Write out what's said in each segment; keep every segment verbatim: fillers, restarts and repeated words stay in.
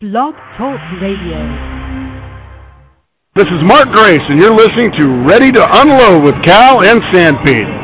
Blog Talk Radio. This is Mark Grace, and you're listening to Ready to Unload with Cal and Sanpete.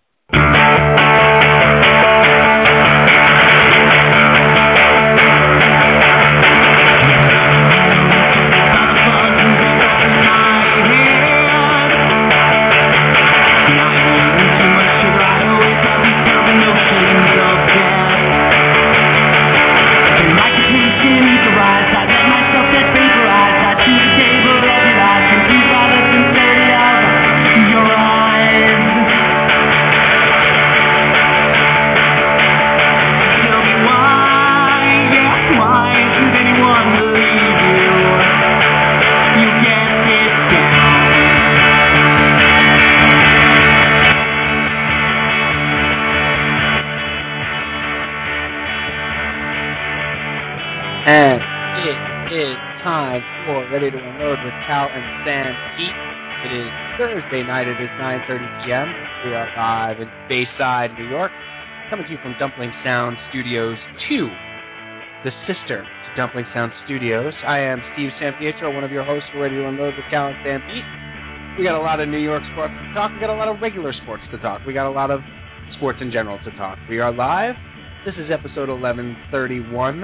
Ready to Unload with Cal and Sanpete. It is Thursday night. It is nine thirty p.m. We are live in Bayside, New York, coming to you from Dumpling Sound Studios two, the sister to Dumpling Sound Studios. I am Steve Sampietro, one of your hosts for Ready to Unload with Cal and Sanpete. We got a lot of New York sports to talk. We got a lot of regular sports to talk. We got a lot of sports in general to talk. We are live. This is episode eleven thirty-one,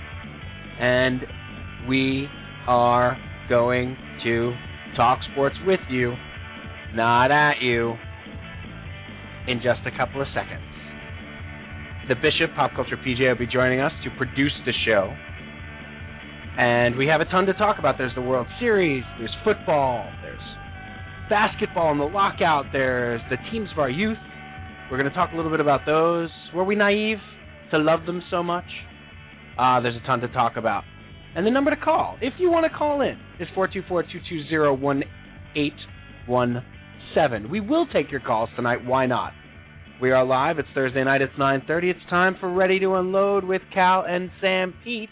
and we are going to talk sports with you, not at you, in just a couple of seconds. The Bishop, Pop Culture P J, will be joining us to produce the show. And we have a ton to talk about. There's the World Series, there's football, there's basketball and the lockout, there's the teams of our youth. We're going to talk a little bit about those. Were we naive to love them so much? Uh, there's a ton to talk about. And the number to call, if you want to call in, is four two four, two two zero, one eight one seven. We will take your calls tonight. Why not? We are live. It's Thursday night. It's nine thirty. It's time for Ready to Unload with Cal and Sanpete.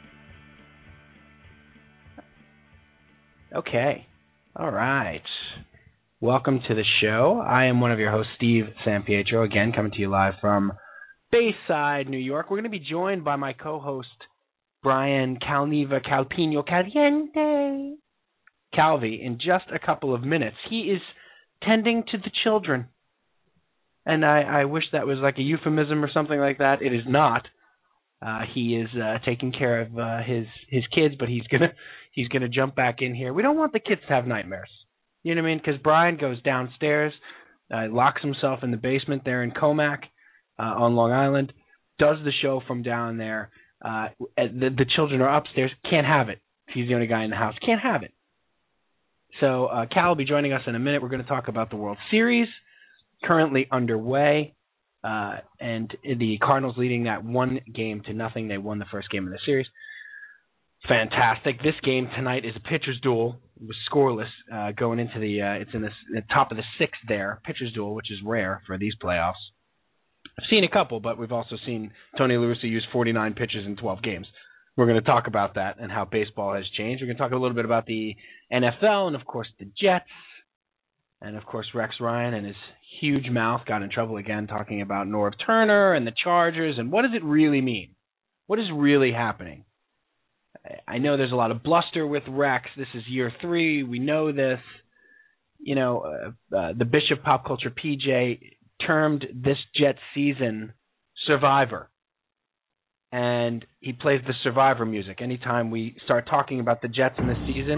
Okay. All right. Welcome to the show. I am one of your hosts, Steve Sampietro, again, coming to you live from Bayside, New York. We're going to be joined by my co-host, Brian Calneva Calpino Caliente Calvi in just a couple of minutes. He is tending to the children. And I, I wish that was like a euphemism or something like that. It is not. Uh, he is uh, taking care of uh, his his kids, but he's gonna he's gonna jump back in here. We don't want the kids to have nightmares. You know what I mean? Because Brian goes downstairs, uh, locks himself in the basement there in Comac uh, on Long Island, does the show from down there. Uh, the, the children are upstairs, can't have it. He's the only guy in the house, can't have it. So uh, Cal will be joining us in a minute. We're going to talk about the World Series, currently underway, uh, and the Cardinals leading that one game to nothing. They won the first game of the series. Fantastic. This game tonight is a pitcher's duel. It was scoreless uh, going into the, uh, it's in the, the top of the sixth there, pitcher's duel, which is rare for these playoffs. I've seen a couple, but we've also seen Tony La Russa use forty-nine pitches in twelve games. We're going to talk about that and how baseball has changed. We're going to talk a little bit about the N F L and, of course, the Jets. And, of course, Rex Ryan and his huge mouth got in trouble again talking about Norv Turner and the Chargers. And what does it really mean? What is really happening? I know there's a lot of bluster with Rex. This is year three. We know this. You know, uh, uh, the Bishop Pop Culture P J termed this Jets season Survivor. And he plays the Survivor music anytime we start talking about the Jets in this season.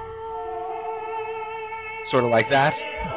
Sort of like that.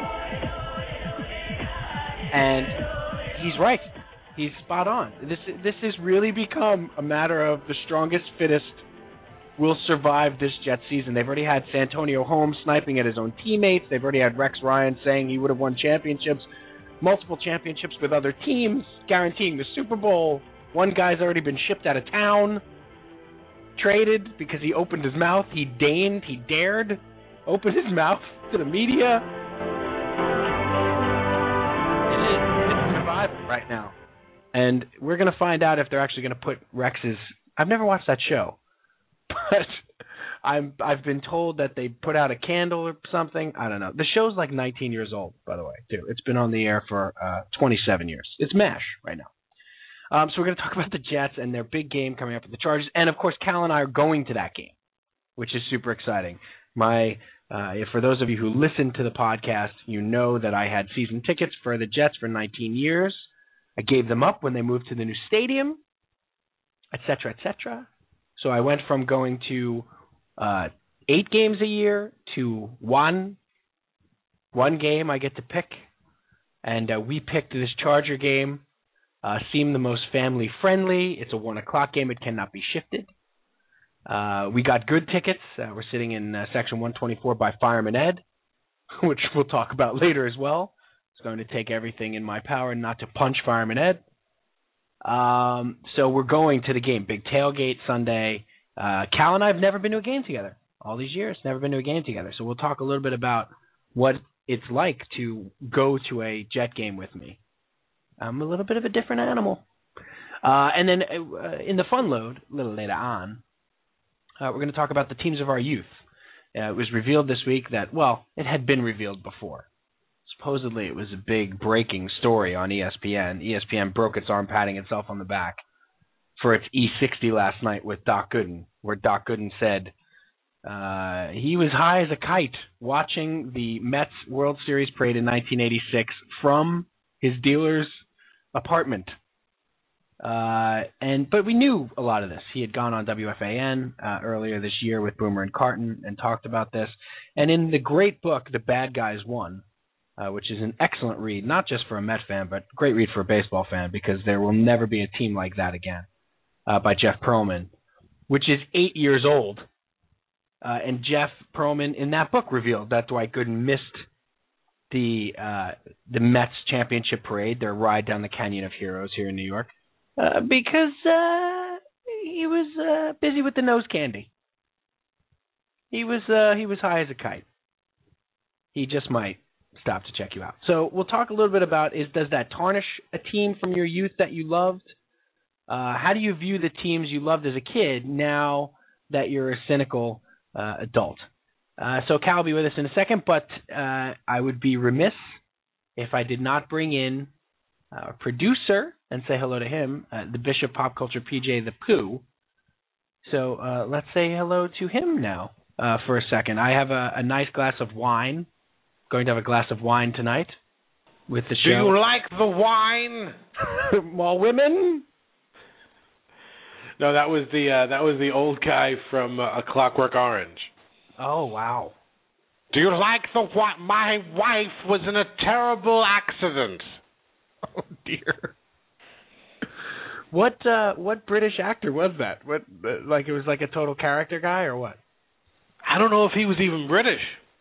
And he's right. He's spot on. This this has really become a matter of the strongest, fittest will survive this Jets season. They've already had Santonio Holmes sniping at his own teammates. They've already had Rex Ryan saying he would have won championships. Multiple championships with other teams, guaranteeing the Super Bowl. One guy's already been shipped out of town, traded because he opened his mouth. He deigned, he dared open his mouth to the media. It is, it's survival right now. And we're going to find out if they're actually going to put Rex's... I've never watched that show, but I'm, I've been told that they put out a candle or something. I don't know. The show's like nineteen years old, by the way, too. It's been on the air for uh, twenty-seven years. It's MASH right now. Um, so we're going to talk about the Jets and their big game coming up with the Chargers. And, of course, Cal and I are going to that game, which is super exciting. My, uh, for those of you who listen to the podcast, you know that I had season tickets for the Jets for nineteen years. I gave them up when they moved to the new stadium, et cetera, et cetera. So I went from going to uh, eight games a year to one. One game I get to pick. And uh, we picked this Charger game. Uh, seemed the most family-friendly. It's a one o'clock game. It cannot be shifted. Uh, we got good tickets. Uh, we're sitting in uh, Section one twenty-four by Fireman Ed, which we'll talk about later as well. It's going to take everything in my power not to punch Fireman Ed. Um, so we're going to the game. Big tailgate Sunday. Uh, Cal and I have never been to a game together. All these years, never been to a game together. So we'll talk a little bit about what it's like to go to a Jet game with me. I'm a little bit of a different animal. Uh, and then uh, in the fun load, a little later on, uh, we're going to talk about the teams of our youth. Uh, it was revealed this week that, well, it had been revealed before. Supposedly it was a big breaking story on E S P N. E S P N broke its arm patting itself on the back for its E sixty last night with Doc Gooden, where Doc Gooden said uh, he was high as a kite watching the Mets World Series parade in nineteen eighty-six from his dealer's apartment. Uh, and but we knew a lot of this. He had gone on W F A N uh, earlier this year with Boomer and Carton and talked about this. And in the great book, The Bad Guys Won, uh, which is an excellent read, not just for a Met fan, but a great read for a baseball fan, because there will never be a team like that again, uh, by Jeff Pearlman, which is eight years old. Uh, and Jeff Pearlman in that book revealed that Dwight Gooden missed the uh, the Mets championship parade, their ride down the Canyon of Heroes here in New York, uh, because uh, he was uh, busy with the nose candy. He was uh, he was high as a kite. He just might stop to check you out. So we'll talk a little bit about, is does that tarnish a team from your youth that you loved? Uh, how do you view the teams you loved as a kid now that you're a cynical uh, adult? Uh, so Cal will be with us in a second, but uh, I would be remiss if I did not bring in a producer and say hello to him, uh, the Bishop Pop Culture P J the Pooh. So uh, let's say hello to him now uh, for a second. I have a, a nice glass of wine. Going to have a glass of wine tonight with the show. Do you like the wine? More women? No, that was the uh, that was the old guy from uh, A Clockwork Orange. Oh, wow. Do you like the what? My wife was in a terrible accident. Oh, dear. What uh, what British actor was that? What uh, like it was like a total character guy or what? I don't know if he was even British.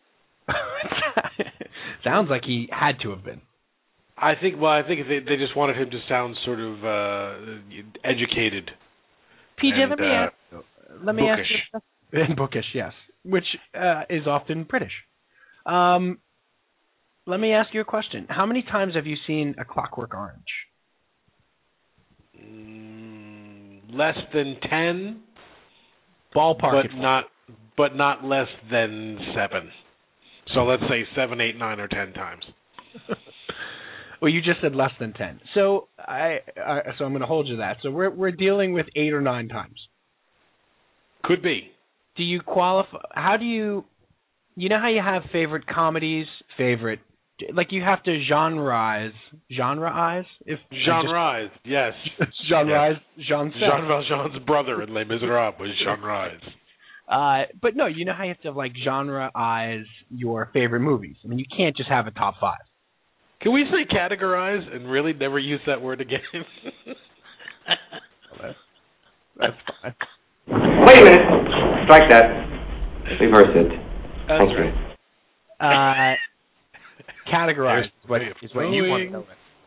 Sounds like he had to have been. I think. Well, I think they they just wanted him to sound sort of uh, educated. P J, and, let me uh, ask. Let me bookish. ask you. And bookish, yes, which uh, is often British. Um, let me ask you a question. How many times have you seen A Clockwork Orange? Mm, less than ten. Ballpark, but not but not less than seven. So let's say seven, eight, nine, or ten times. Well, you just said less than ten. So I, I so I'm going to hold you to that. So we're we're dealing with eight or nine times. Could be. Do you qualify? How do you? You know how you have favorite comedies, favorite, like you have to genreize, genreize if genreize, yes, genreize, Jean Jean Valjean's brother in Les Miserables was genreize. Uh, but no, you know how you have to like genreize your favorite movies. I mean, you can't just have a top five. Can we say categorize and really never use that word again? that's, that's fine. Wait a minute. Strike that. Reverse it. That's Thank right. you. Uh, categorize is what, is what you want to know.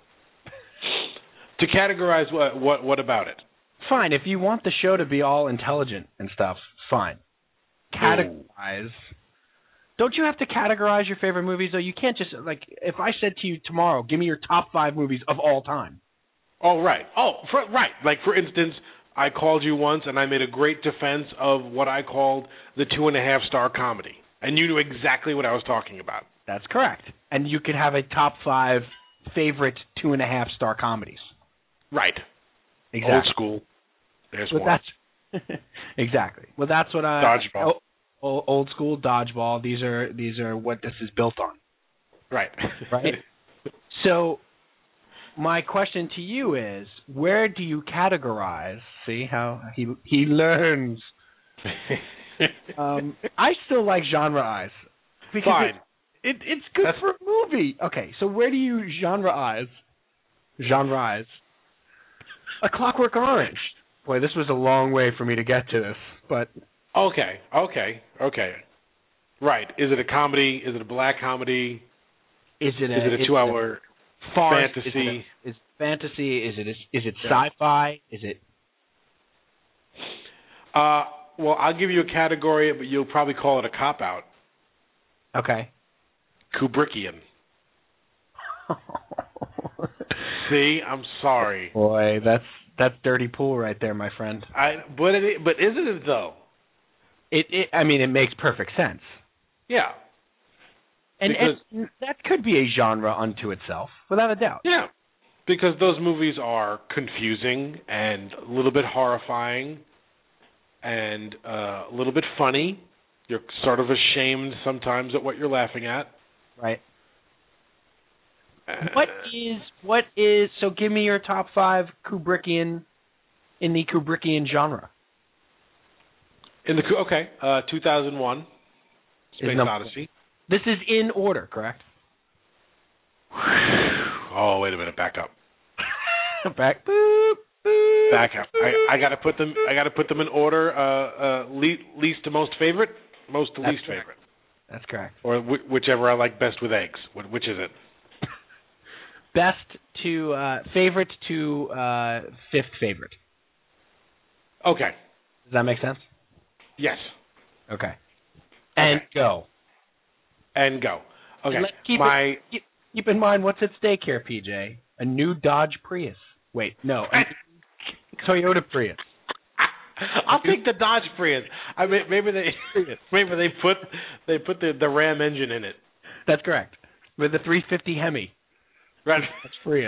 To categorize what, what? What about it? Fine. If you want the show to be all intelligent and stuff, fine. Categorize. Don't you have to categorize your favorite movies, though? You can't just, like, if I said to you tomorrow, give me your top five movies of all time. Oh, right. Oh, for, right. Like, for instance, I called you once and I made a great defense of what I called the two and a half star comedy. And you knew exactly what I was talking about. That's correct. And you could have a top five favorite two and a half star comedies. Right. Exactly. Old school. There's But one. that's exactly. Well, that's what I Dodgeball. o- old school dodgeball. These are these are what this is built on. Right. Right. So, my question to you is, where do you categorize? See how he he learns. um, I still like genre-ize because Fine. it, it it's good That's- for a movie. Okay, so where do you genre-ize? Genre-ize. A Clockwork Orange. Boy, this was a long way for me to get to this, but Okay, okay, okay. Right. Is it a comedy? Is it a black comedy? is it a, Is it a is two-hour farce? fantasy? Is it, a, is fantasy? Is it a, is it Yeah. sci-fi? Is it Uh, well, I'll give you a category, but you'll probably call it a cop-out. okay? Kubrickian. See, I'm sorry. Boy, that's that's dirty pool right there, my friend. I but it but isn't it though? It, it I mean, it makes perfect sense. Yeah. And, Because- and that could be a genre unto itself, without a doubt. Yeah. Because those movies are confusing and a little bit horrifying and uh, a little bit funny. You're sort of ashamed sometimes at what you're laughing at. Right. Uh, What is what is so? Give me your top five Kubrickian in the Kubrickian genre. in the okay, uh, two thousand one, Space Is number- Odyssey. This is in order, correct? Oh, wait a minute, back up. Back. Boop, boop, Back up. I, I got to put them. I got to put them in order. Uh, uh, least, least to most favorite, most to That's least correct. favorite, That's correct. or wh- whichever I like best with eggs. Wh- Which is it? Best to uh, favorite to uh, fifth favorite. Okay. Does that make sense? Yes. Okay. And Okay. go. And go. Okay. Let- keep My it, keep, keep in mind what's at stake here, P J. A new Dodge Prius. Wait, no, a Toyota Prius. I'll take the Dodge Prius. I mean, maybe they maybe they put they put the, the Ram engine in it. That's correct. With the three fifty Hemi. Right. That's Prius.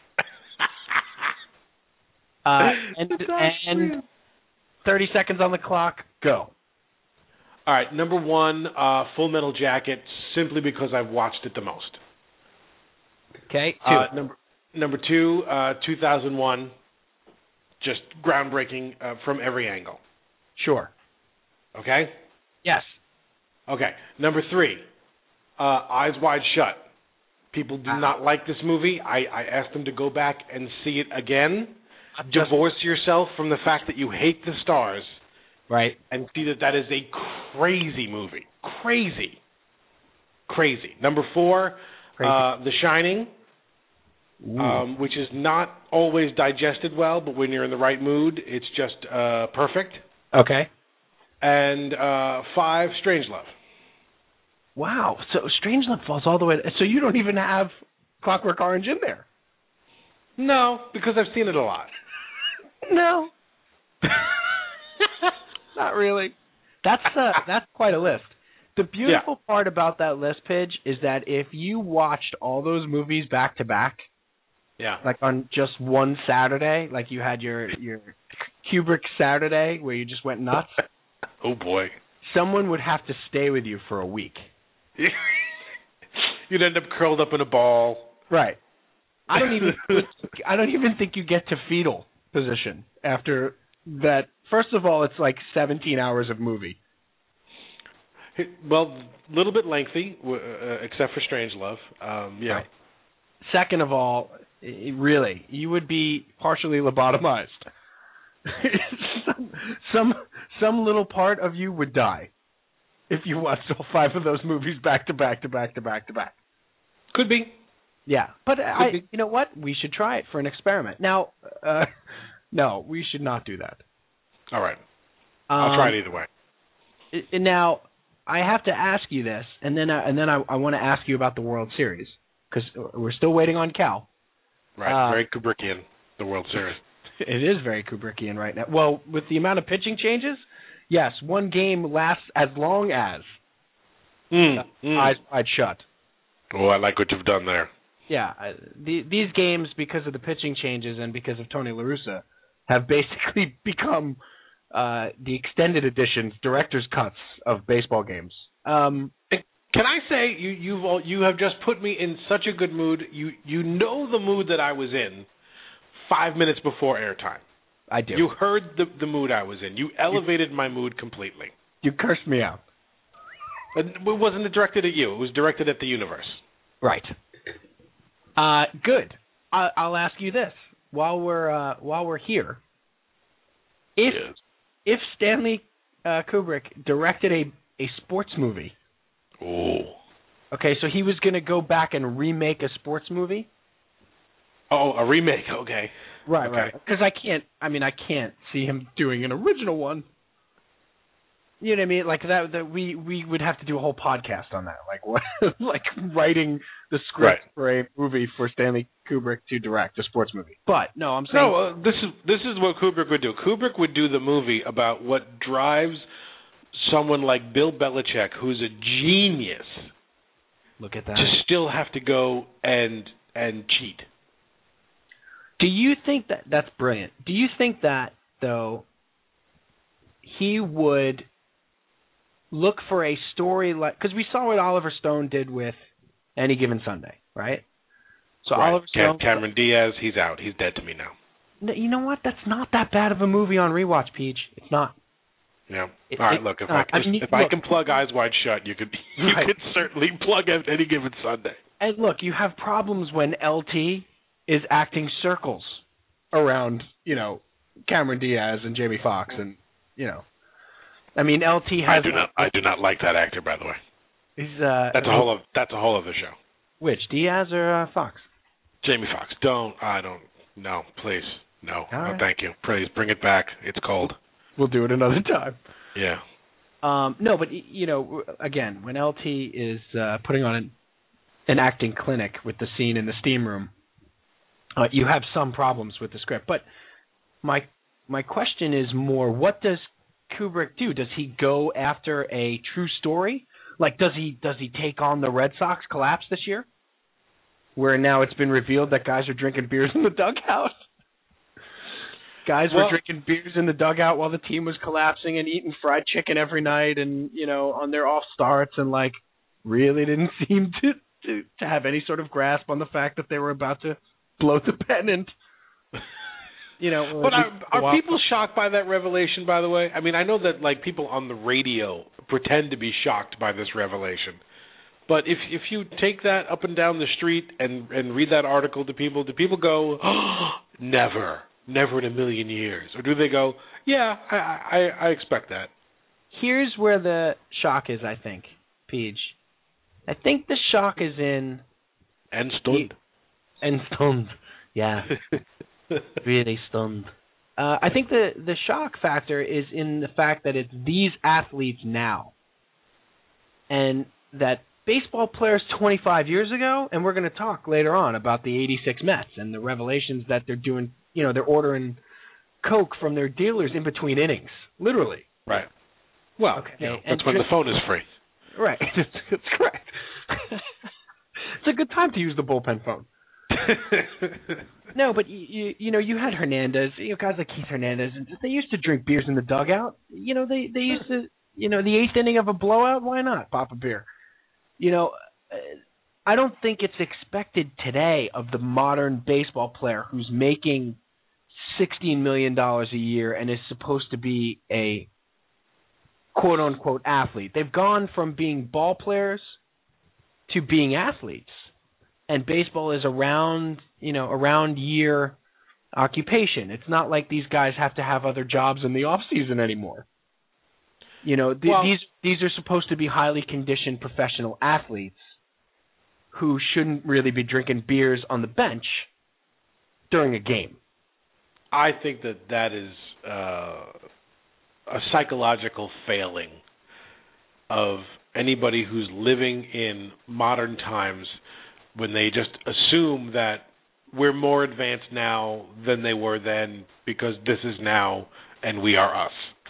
Uh, and The Dodge and Prius. thirty seconds on the clock. Go. All right. Number one, uh, Full Metal Jacket, simply because I've watched it the most. Okay. Two. Uh, number number two, uh, two thousand one, just groundbreaking uh, from every angle. Sure. Okay. Yes. Okay. Number three, uh, Eyes Wide Shut. People do Ah. not like this movie. I, I asked them to go back and see it again. I'm just- Divorce yourself from the fact that you hate the stars Right. and see that that is a crazy movie. Crazy. Crazy. Number four, Crazy. uh, The Shining, Ooh. um, which is not always digested well, but when you're in the right mood, it's just uh, perfect. Okay. And uh, five, Strangelove. Wow. So Strangelove falls all the way. So you don't even have Clockwork Orange in there. No, because I've seen it a lot. No. Not really. That's uh, that's quite a list. The beautiful part about that list, Pidge, is that if you watched all those movies back to back, Yeah. like on just one Saturday, like you had your your Kubrick Saturday where you just went nuts, Oh boy. someone would have to stay with you for a week. You'd end up curled up in a ball. Right. I don't even I don't even think you get to fetal position after that. First of all, it's like seventeen hours of movie. Well, a little bit lengthy, w- uh, except for Strangelove. Um, yeah. Right. Second of all, i- really, you would be partially lobotomized. some, some some little part of you would die if you watched all five of those movies back to back to back to back to back. Could be. Yeah, but I, be. you know what? We should try it for an experiment. Now, uh, no, we should not do that. All right. I'll try it Um, either way. I- Now, I have to ask you this, and then I, and then I, I want to ask you about the World Series because we're still waiting on Cal. Right. uh, Very Kubrickian, the World Series. It is very Kubrickian right now. Well, with the amount of pitching changes, yes, one game lasts as long as Mm, uh, mm. eyes wide shut. Oh, I like what you've done there. Yeah, uh, the, these games, because of the pitching changes and because of Tony La Russa, have basically become uh, the extended editions, director's cuts of baseball games. Um, Can I say you you've all, you have just put me in such a good mood. You you know the mood that I was in five minutes before airtime. I do. You heard the the mood I was in. You elevated my mood completely. You cursed me out. It wasn't directed at you. It was directed at the universe. Right. Uh, good. I, I'll ask you this while we're uh, while we're here. If Yes. if Stanley uh, Kubrick directed a, a sports movie, Oh. okay, so he was going to go back and remake a sports movie. Oh, a remake. Okay. Right, okay. right. Because I can't. I mean, I can't see him doing an original one. You know what I mean? Like that. That we we would have to do a whole podcast on that. Like what? Like writing the script Right. for a movie for Stanley Kubrick to direct a sports movie. But no, I'm saying No, uh, this is this is what Kubrick would do. Kubrick would do the movie about what drives someone like Bill Belichick, who's a genius, look at that. to still have to go and and cheat. Do you think that that's brilliant? Do you think that though he would look for a story like, because we saw what Oliver Stone did with Any Given Sunday, right? So Right. Oliver Cam- Stone, Cameron Diaz, he's out. He's dead to me now. No, you know what? That's not that bad of a movie on rewatch, Peach. It's not. Yeah. It- All right. it- Look, if uh, I, I mean, if look- I can plug Eyes Wide Shut, you could you Right. could certainly plug at Any Given Sunday. And look, you have problems when L T is acting circles around, you know, Cameron Diaz and Jamie Foxx, and you know, I mean, L T I has. do not I do not like that actor, by the way. He's uh. That's a whole of that's a whole other show. Which, Diaz or uh, Fox? Jamie Foxx. Don't I don't no, please. No. All no right. thank you. Please bring it back. It's cold. We'll do it another time. Yeah. Um, no, but y- you know, again, when L T is uh, putting on an, an acting clinic with the scene in the steam room, uh, you have some problems with the script. But my my question is more: what does Kubrick do? Does he go after a true story? Like, does he does he take on the Red Sox collapse this year, where now it's been revealed that guys are drinking beers in the dugout? Guys Well- were drinking beers in the dugout while the team was collapsing and eating fried chicken every night, and you know, on their off starts, and like really didn't seem to, to to have any sort of grasp on the fact that they were about to blow the pennant. You know, But or are, are people shocked by that revelation, by the way? I mean, I know that like people on the radio pretend to be shocked by this revelation. But if if you take that up and down the street and, and read that article to people, do people go, oh, never, never in a million years? Or do they go, yeah, I, I, I expect that? Here's where the shock is, I think, Peach. I think the shock is in And stunned. and stunned. Yeah, really stunned. Uh, I think the the shock factor is in the fact that it's these athletes now, and that baseball players twenty-five years ago, and we're going to talk later on about the eighty-six Mets and the revelations that they're doing. You know, they're ordering Coke from their dealers in between innings, literally. Right. Well, Okay. you know, And that's when the phone is free. Right. That's correct. It's a good time to use the bullpen phone. No, but you, you you know you had Hernandez, you know, guys like Keith Hernandez, and they used to drink beers in the dugout. You know, they they used to, you know, the eighth inning of a blowout, why not pop a beer? You know, uh, I don't think it's expected today of the modern baseball player who's making sixteen million dollars a year and is supposed to be a quote unquote athlete. They've gone from being ball players to being athletes. And baseball is a round, you know, a round year occupation. It's not like these guys have to have other jobs in the off season anymore. You know, th- Well- these these are supposed to be highly conditioned professional athletes who shouldn't really be drinking beers on the bench during a game. I think that that is uh, a psychological failing of anybody who's living in modern times, when they just assume that we're more advanced now than they were then because this is now and we are us.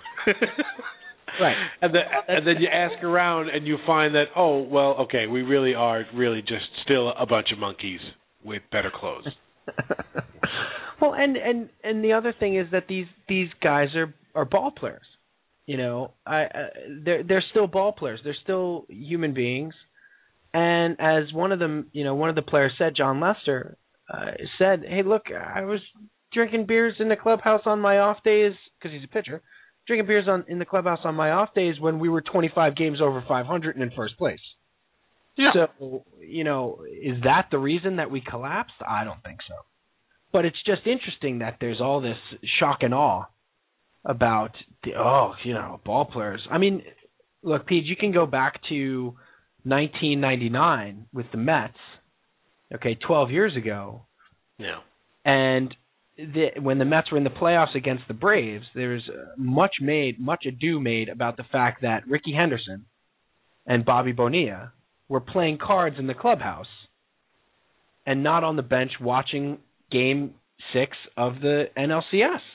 Right. And, the, and then you ask around and you find that, oh, well, okay, we really are really just still a bunch of monkeys with better clothes. Well, and, and, and the other thing is that these, these guys are, are ball players. You know, I, uh, they're they're still ball players. They're still human beings. And as one of them, you know, one of the players said, John Lester uh, said, "Hey, look, I was drinking beers in the clubhouse on my off days because he's a pitcher. Drinking beers on in the clubhouse on my off days when we were twenty-five games over five hundred and in first place." Yeah. So, you know, is that the reason that we collapsed? I don't think so. But it's just interesting that there's all this shock and awe about, the, oh, you know, ball players. I mean, look, Pete, you can go back to nineteen ninety-nine with the Mets, okay, twelve years ago. Yeah. And the, when the Mets were in the playoffs against the Braves, there's much made, much ado made about the fact that Rickey Henderson and Bobby Bonilla were playing cards in the clubhouse and not on the bench watching Game Six of the N L C S.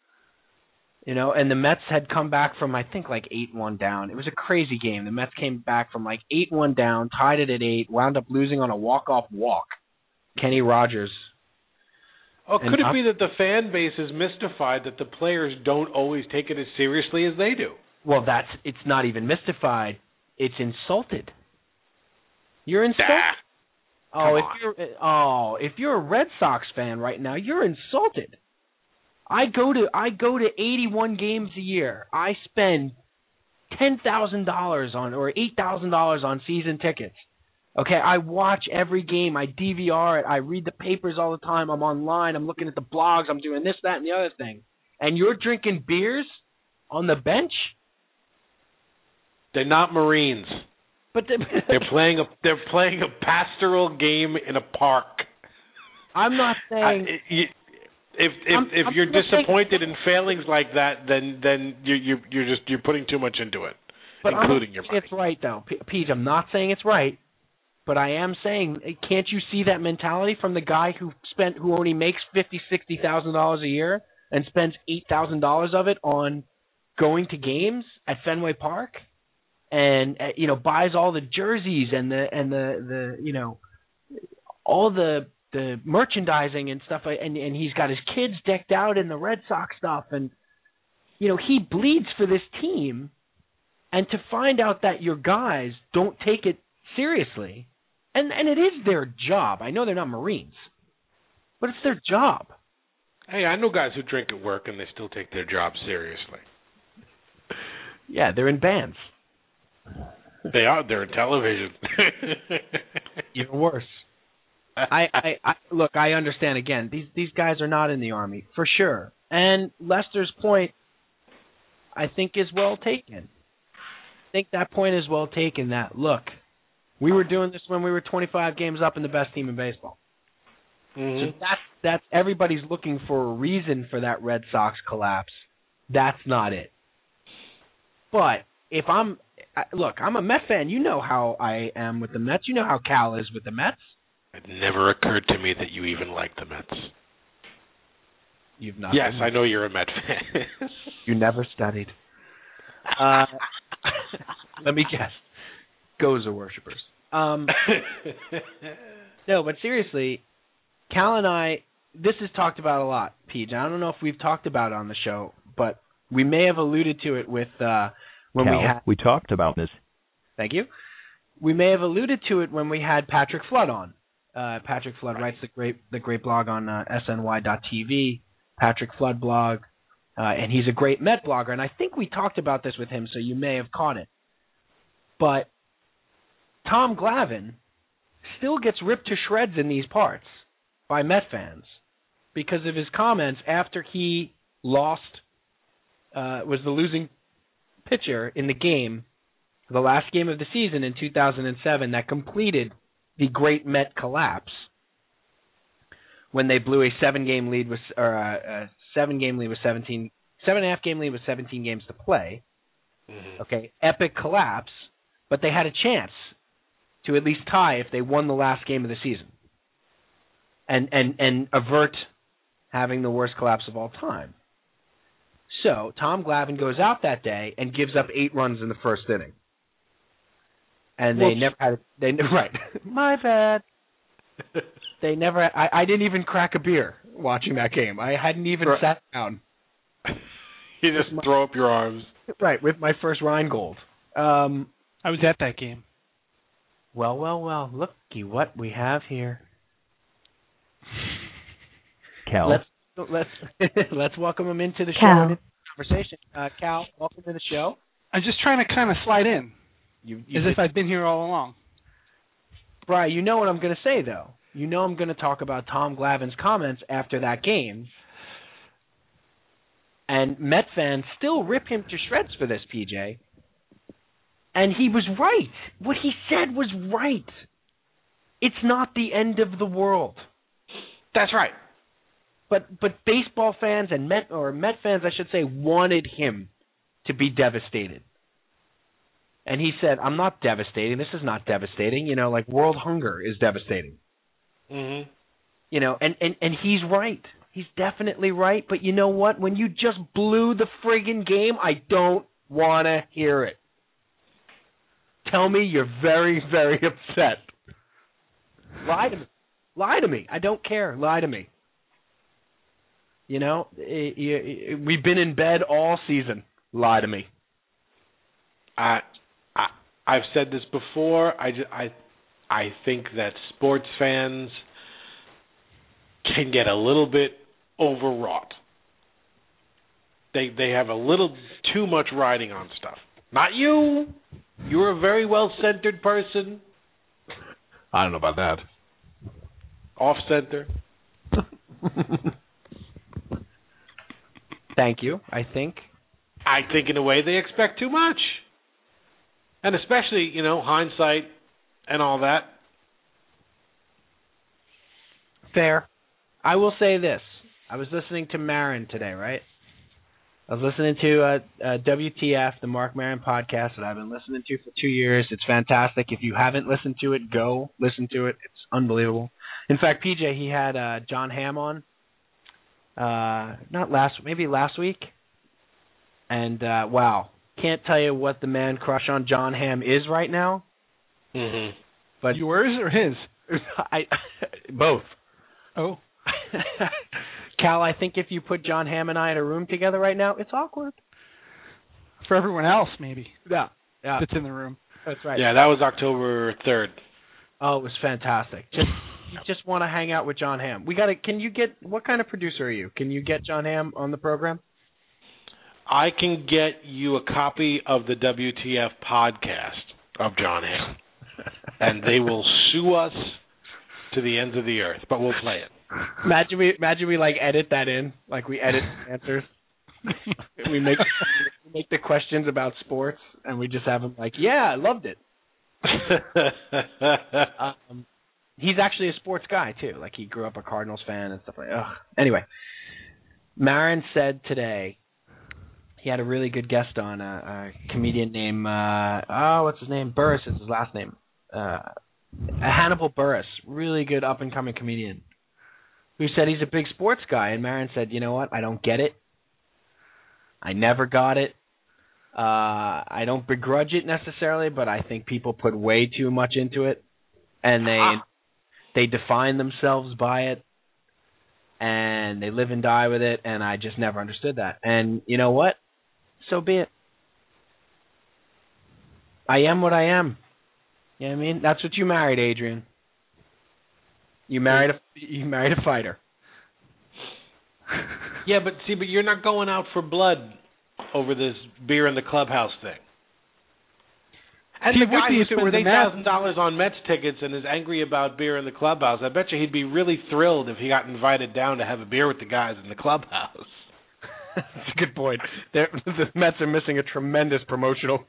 You know, and the Mets had come back from, I think, like eight one down. It was a crazy game. The Mets came back from like eight one down, tied it at eight, wound up losing on a walk-off walk. Kenny Rogers. Oh, could it be that the fan base is mystified that the players don't always take it as seriously as they do? Well, that's it's not even mystified. It's insulted. You're insulted. Nah. Oh, if you're oh, if you're a Red Sox fan right now, you're insulted. I go to I go to eighty-one games a year. I spend ten thousand dollars on or eight thousand dollars on season tickets. Okay, I watch every game. I D V R it. I read the papers all the time. I'm online. I'm looking at the blogs. I'm doing this, that, and the other thing. And you're drinking beers on the bench? They're not Marines. But they, they're playing a they're playing a pastoral game in a park. I'm not saying. I, you, If if I'm, if I'm you're disappointed saying, in failings like that, then then you you you're just you're putting too much into it, but including I'm your money. It's right though, P- Pete. I'm not saying it's right, but I am saying, can't you see that mentality from the guy who spent who only makes fifty, sixty thousand dollars a year and spends eight thousand dollars of it on going to games at Fenway Park, and uh, you know buys all the jerseys and the and the the you know all the. the merchandising and stuff, and and he's got his kids decked out in the Red Sox stuff, and you know he bleeds for this team, and to find out that your guys don't take it seriously, and and it is their job. I know they're not Marines, but it's their job. Hey, I know guys who drink at work and they still take their job seriously. Yeah, they're in bands. They are. They're in television. Even worse. I, I, I look. I understand. Again, these these guys are not in the Army for sure. And Lester's point, I think, is well taken. I think that point is well taken. That look, we were doing this when we were twenty-five games up and the best team in baseball. Mm-hmm. So that's that's everybody's looking for a reason for that Red Sox collapse. That's not it. But if I'm look, I'm a Met fan. You know how I am with the Mets. You know how Cal is with the Mets. It never occurred to me that you even like the Mets. You've not. Yes, I know you're a Met fan. You never studied. Uh, let me guess. Goza worshippers. Um, no, but seriously, Cal and I, this is talked about a lot, Pete. I don't know if we've talked about it on the show, but we may have alluded to it with uh, when Cal, we had. We talked about this. Thank you. We may have alluded to it when we had Patrick Flood on. Uh, Patrick Flood writes the great the great blog on uh, S N Y dot T V, Patrick Flood blog, uh, and he's a great Met blogger. And I think we talked about this with him, so you may have caught it. But Tom Glavine still gets ripped to shreds in these parts by Met fans because of his comments after he lost, uh, was the losing pitcher in the game, the last game of the season in two thousand seven that completed the great Met collapse when they blew a seven-game lead with, or a, a seven-game lead with seventeen, seven and a half game lead with seventeen games to play. Mm-hmm. Okay, epic collapse, but they had a chance to at least tie if they won the last game of the season, and and and avert having the worst collapse of all time. So Tom Glavine goes out that day and gives up eight runs in the first inning. And they well, never had they right. My bad. They never. I, I didn't even crack a beer watching that game. I hadn't even right. sat down. You just my, throw up your arms. Right, with my first Rheingold. Um, I was at that game. Well, well, well. Looky what we have here. Cal. Let's let's let's welcome him into the Cal. show. Into the conversation. Uh, Cal, welcome to the show. I'm just trying to kind of slide in, you, you as did. if I've been here all along. Brian, you know what I'm going to say, though. You know I'm going to talk about Tom Glavine's comments after that game. And Met fans still rip him to shreds for this, P J. And he was right. What he said was right. It's not the end of the world. That's right. But but baseball fans and Met or Met fans, I should say, wanted him to be devastated. And he said, I'm not devastating. This is not devastating. You know, like world hunger is devastating. Mm-hmm. You know, and, and, and he's right. He's definitely right. But you know what? When you just blew the friggin' game, I don't want to hear it. Tell me you're very, very upset. Lie to me. Lie to me. I don't care. Lie to me. You know, we've been in bed all season. Lie to me. I, I, I've said this before. I, I, I think that sports fans can get a little bit overwrought. They they have a little too much riding on stuff. Not you. You're a very well-centered person. I don't know about that. Off-center. Thank you, I think. I think in a way they expect too much. And especially, you know, hindsight and all that. Fair. I will say this. I was listening to Maron today, right? I was listening to uh, uh, W T F, the Mark Maron podcast that I've been listening to for two years. It's fantastic. If you haven't listened to it, go listen to it. It's unbelievable. In fact, P J, he had uh, John Hamm on. Uh, not last, maybe last week. And, uh, wow, can't tell you what the man crush on John Hamm is right now. Mm-hmm. But yours or his? I both. Oh. Cal, I think if you put John Hamm and I in a room together right now, it's awkward. For everyone else, maybe. Yeah. Yeah. That's in the room. That's right. Yeah, that was October third. Oh, it was fantastic. Just you just want to hang out with John Hamm. We got to. Can you get? What kind of producer are you? Can you get John Hamm on the program? I can get you a copy of the W T F podcast of John Hamm, and they will sue us to the ends of the earth. But we'll play it. Imagine we imagine we like edit that in, like we edit answers. we make we make the questions about sports, and we just have them like, yeah, I loved it. um, he's actually a sports guy too. Like he grew up a Cardinals fan and stuff like that. Ugh. Anyway, Maron said today he had a really good guest on, a, a comedian named uh, oh, what's his name? Burris is his last name. Uh, Hannibal Buress, really good up and coming comedian. Who said he's a big sports guy, and Maron said, you know what, I don't get it. I never got it. Uh, I don't begrudge it necessarily, but I think people put way too much into it, and they ah. they define themselves by it, and they live and die with it, and I just never understood that. And you know what? So be it. I am what I am. You know what I mean? That's what you married, Adrian. You married a you married a fighter. Yeah, but see, but you're not going out for blood over this beer in the clubhouse thing. And he the guy who spent eight thousand dollars on Mets tickets and is angry about beer in the clubhouse, I bet you he'd be really thrilled if he got invited down to have a beer with the guys in the clubhouse. That's a good point. They're, the Mets are missing a tremendous promotional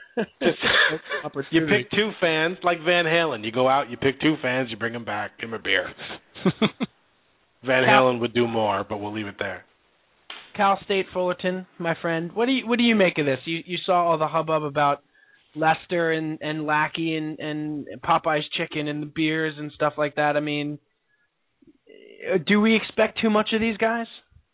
You pick two fans, like Van Halen. You go out, you pick two fans, you bring them back, give them a beer. Van Halen would do more, but we'll leave it there. Cal State Fullerton, my friend, what do you what do you make of this? You you saw all the hubbub about Lester and, and Lackey and, and Popeye's chicken and the beers and stuff like that. I mean, do we expect too much of these guys?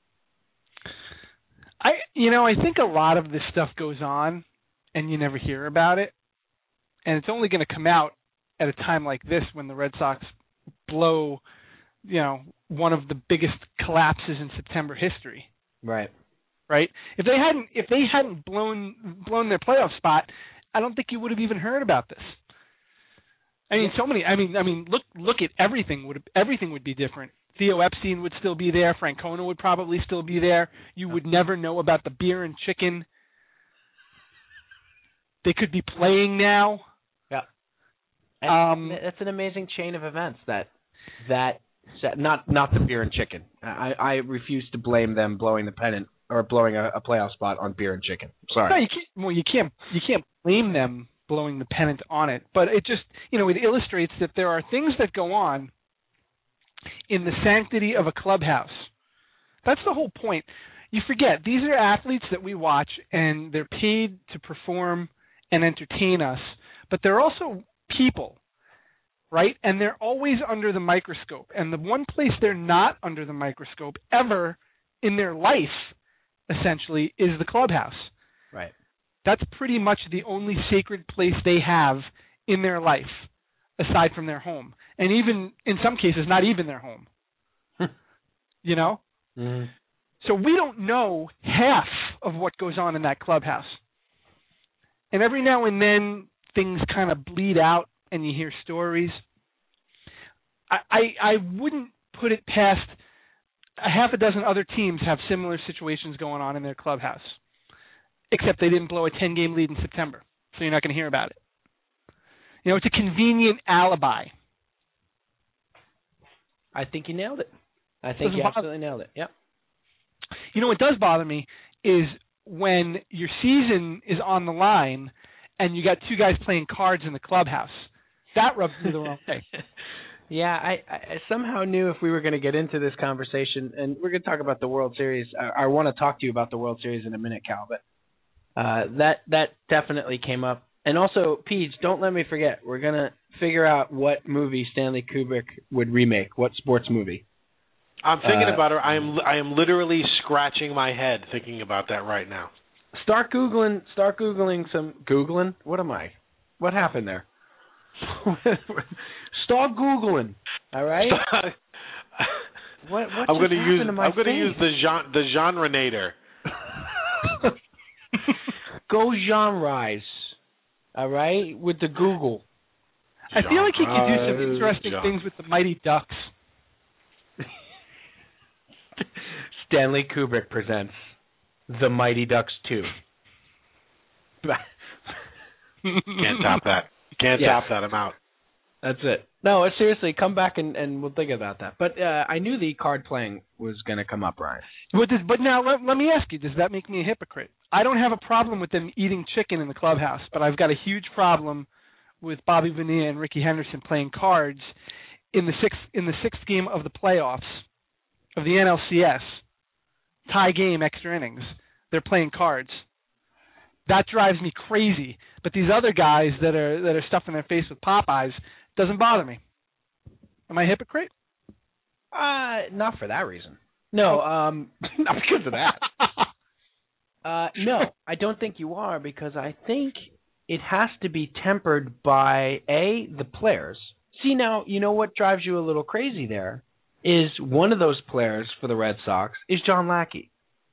I you know I think a lot of this stuff goes on, and you never hear about it. And it's only going to come out at a time like this when the Red Sox blow, you know, one of the biggest collapses in September history. Right. Right? If they hadn't if they hadn't blown blown their playoff spot, I don't think you would have even heard about this. I mean, so many. I mean, I mean, look look at everything. Would everything would be different? Theo Epstein would still be there. Francona would probably still be there. You would never know about the beer and chicken. They could be playing now. Yeah. Um, it's an amazing chain of events that that not not the beer and chicken. I, I refuse to blame them blowing the pennant or blowing a, a playoff spot on beer and chicken. Sorry. No, you can't. Well, you can't. You can't blame them blowing the pennant on it. But it just, you know, it illustrates that there are things that go on in the sanctity of a clubhouse. That's the whole point. You forget, these are athletes that we watch, and they're paid to perform and entertain us, but they're also people, right? And they're always under the microscope. And the one place they're not under the microscope ever in their life, essentially, is the clubhouse. Right. That's pretty much the only sacred place they have in their life, aside from their home. And even, in some cases, not even their home. You know? Mm-hmm. So we don't know half of what goes on in that clubhouse. And every now and then, things kind of bleed out and you hear stories. I, I, I wouldn't put it past a half a dozen other teams have similar situations going on in their clubhouse. Except they didn't blow a ten-game lead in September, so you're not going to hear about it. You know, it's a convenient alibi. I think you nailed it. I think you absolutely nailed it. Yep. You know what does bother me is when your season is on the line and you got two guys playing cards in the clubhouse. That rubs me the wrong way. Yeah, I, I somehow knew if we were going to get into this conversation, and we're going to talk about the World Series. I, I want to talk to you about the World Series in a minute, Cal, but Uh, that that definitely came up. And also, Peach, don't let me forget, we're going to figure out what movie Stanley Kubrick would remake, what sports movie. I'm thinking uh, about it. I am I am literally scratching my head thinking about that right now. Start Googling, start Googling some, Googling? What am I? What happened there? Start Googling, all right? what, what I'm going to use, to I'm going to use the, genre, the genre-nator. Go genreize, all right, with the Google. I feel like he could do some interesting Genre. things with the Mighty Ducks. Stanley Kubrick presents The Mighty Ducks two. Can't top that. Can't yeah. top that. I'm out. That's it. No, seriously, come back and, and we'll think about that. But uh, I knew the card playing was going to come up, Ryan. But, does, but now let, let me ask you, does that make me a hypocrite? I don't have a problem with them eating chicken in the clubhouse, but I've got a huge problem with Bobby Bonilla and Ricky Henderson playing cards in the sixth in the sixth game of the playoffs of the N L C S. Tie game, extra innings. They're playing cards. That drives me crazy. But these other guys that are that are stuffing their face with Popeyes doesn't bother me. Am I a hypocrite? Uh, not for that reason. No, um, not because of that. uh, no, I don't think you are, because I think it has to be tempered by, A, the players. See, now, you know what drives you a little crazy there is one of those players for the Red Sox is John Lackey.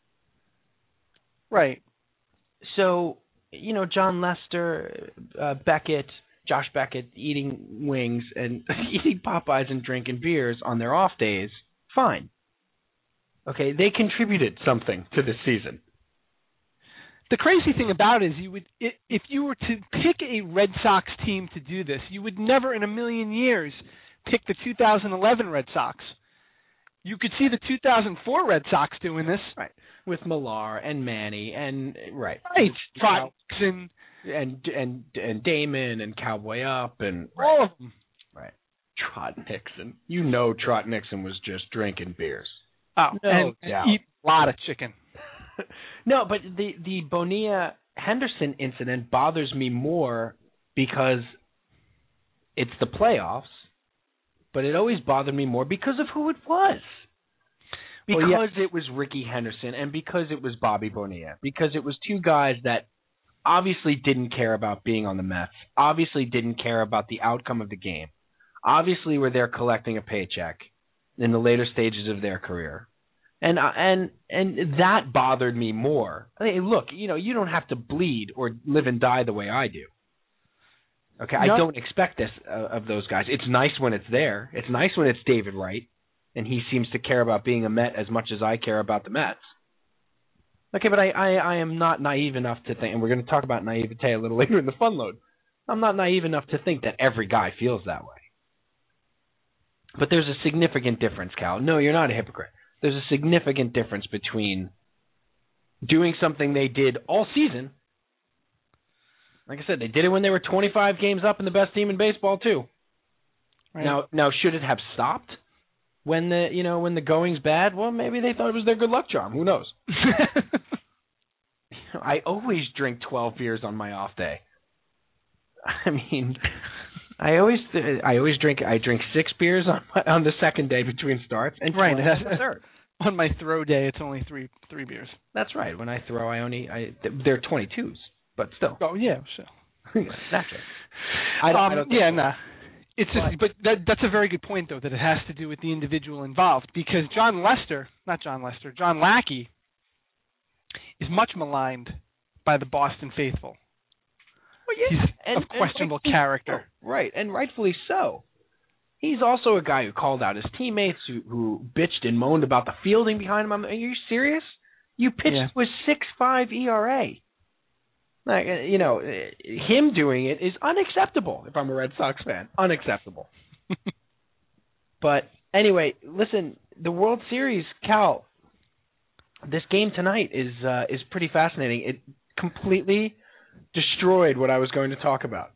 Right. So, you know, John Lester, uh, Beckett, Josh Beckett eating wings and eating Popeyes and drinking beers on their off days, fine. Okay, they contributed something to this season. The crazy thing about it is you would, if you were to pick a Red Sox team to do this, you would never in a million years pick the two thousand eleven Red Sox. You could see the two thousand four Red Sox doing this. Right. With Millar and Manny and, right. Right. Trot Nixon. And, and, and Damon and Cowboy Up and. All right. of them. Right. Trot Nixon. You know Trot Nixon was just drinking beers. Oh, no and, and eat a lot of chicken. No, but the, the Bonilla-Henderson incident bothers me more because it's the playoffs, but it always bothered me more because of who it was. Because well, yeah. it was Ricky Henderson and because it was Bobby Bonilla. Because it was two guys that obviously didn't care about being on the Mets, obviously didn't care about the outcome of the game, obviously were there collecting a paycheck in the later stages of their career. And uh, and and that bothered me more. I mean, look, you know, you don't have to bleed or live and die the way I do. Okay, no. I don't expect this uh, of those guys. It's nice when it's there. It's nice when it's David Wright, and he seems to care about being a Met as much as I care about the Mets. Okay, but I, I, I am not naive enough to think, and we're going to talk about naivete a little later in the fun load. I'm not naive enough to think that every guy feels that way. But there's a significant difference, Cal. No, you're not a hypocrite. There's a significant difference between doing something they did all season. Like I said, they did it when they were twenty-five games up and the best team in baseball too. Right. Now, now should it have stopped when the you know when the going's bad? Well, maybe they thought it was their good luck charm. Who knows? I always drink twelve beers on my off day. I mean, I always I always drink I drink six beers on my, on the second day between starts and right. on the third. On my throw day, it's only three three beers. That's right. When I throw, I only I they're twenty-twos, but still. Oh yeah, sure. That's it. I don't, um, I don't yeah, no. Nah. It's just, but that, that's a very good point though, that it has to do with the individual involved, because John Lester, not John Lester, John Lackey, is much maligned by the Boston faithful. Well, yeah, he's and, of questionable and character. So, right, and rightfully so. He's also a guy who called out his teammates, who, who bitched and moaned about the fielding behind him. Are you serious? You pitched yeah. with six point five E R A. Like, you know, him doing it is unacceptable if I'm a Red Sox fan. Unacceptable. But anyway, listen, the World Series, Cal, this game tonight is uh, is pretty fascinating. It completely destroyed what I was going to talk about.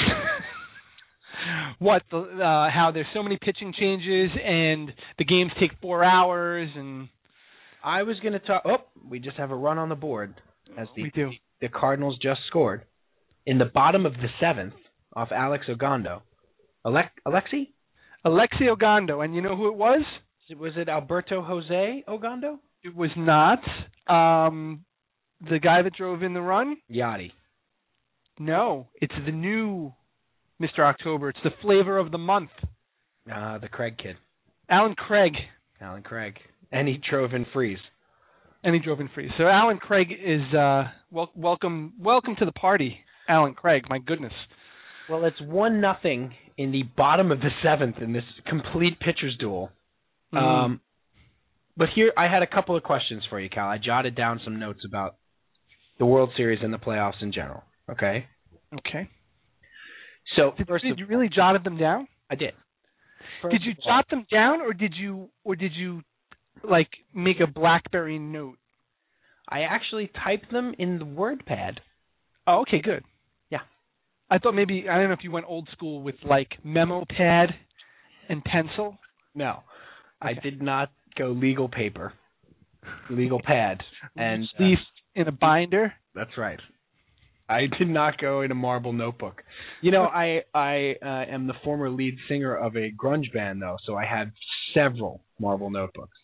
What, the, uh, how there's so many pitching changes and the games take four hours and... I was going to talk... Oh, we just have a run on the board. As the, we do. The Cardinals just scored. In the bottom of the seventh, off Alex Ogando. Ale- Alexi? Alexi Ogando. And you know who it was? Was it Alberto Jose Ogando? It was not. Um, the guy that drove in the run? Yachty. No, it's the new Mister October. It's the flavor of the month. Uh, the Craig kid. Alan Craig. Alan Craig. And he drove in freeze. And he drove in freeze. So Alan Craig is uh, wel- welcome welcome to the party, Alan Craig. My goodness. Well, it's one nothing in the bottom of the seventh in this complete pitcher's duel. Mm. Um, but here, I had a couple of questions for you, Cal. I jotted down some notes about the World Series and the playoffs in general. Okay. Okay. So did, first, did of, you really jotted them down? I did. First did you jot them down, or did you, or did you, like, make a BlackBerry note? I actually typed them in the WordPad. Oh, okay, good. Yeah. I thought maybe, I don't know if you went old school with, like, memo pad and pencil. No, okay. I did not go legal paper, legal pad, and leaf uh, in a binder. That's right. I did not go in a marble notebook. You know, I I uh, am the former lead singer of a grunge band, though, so I had several marble notebooks.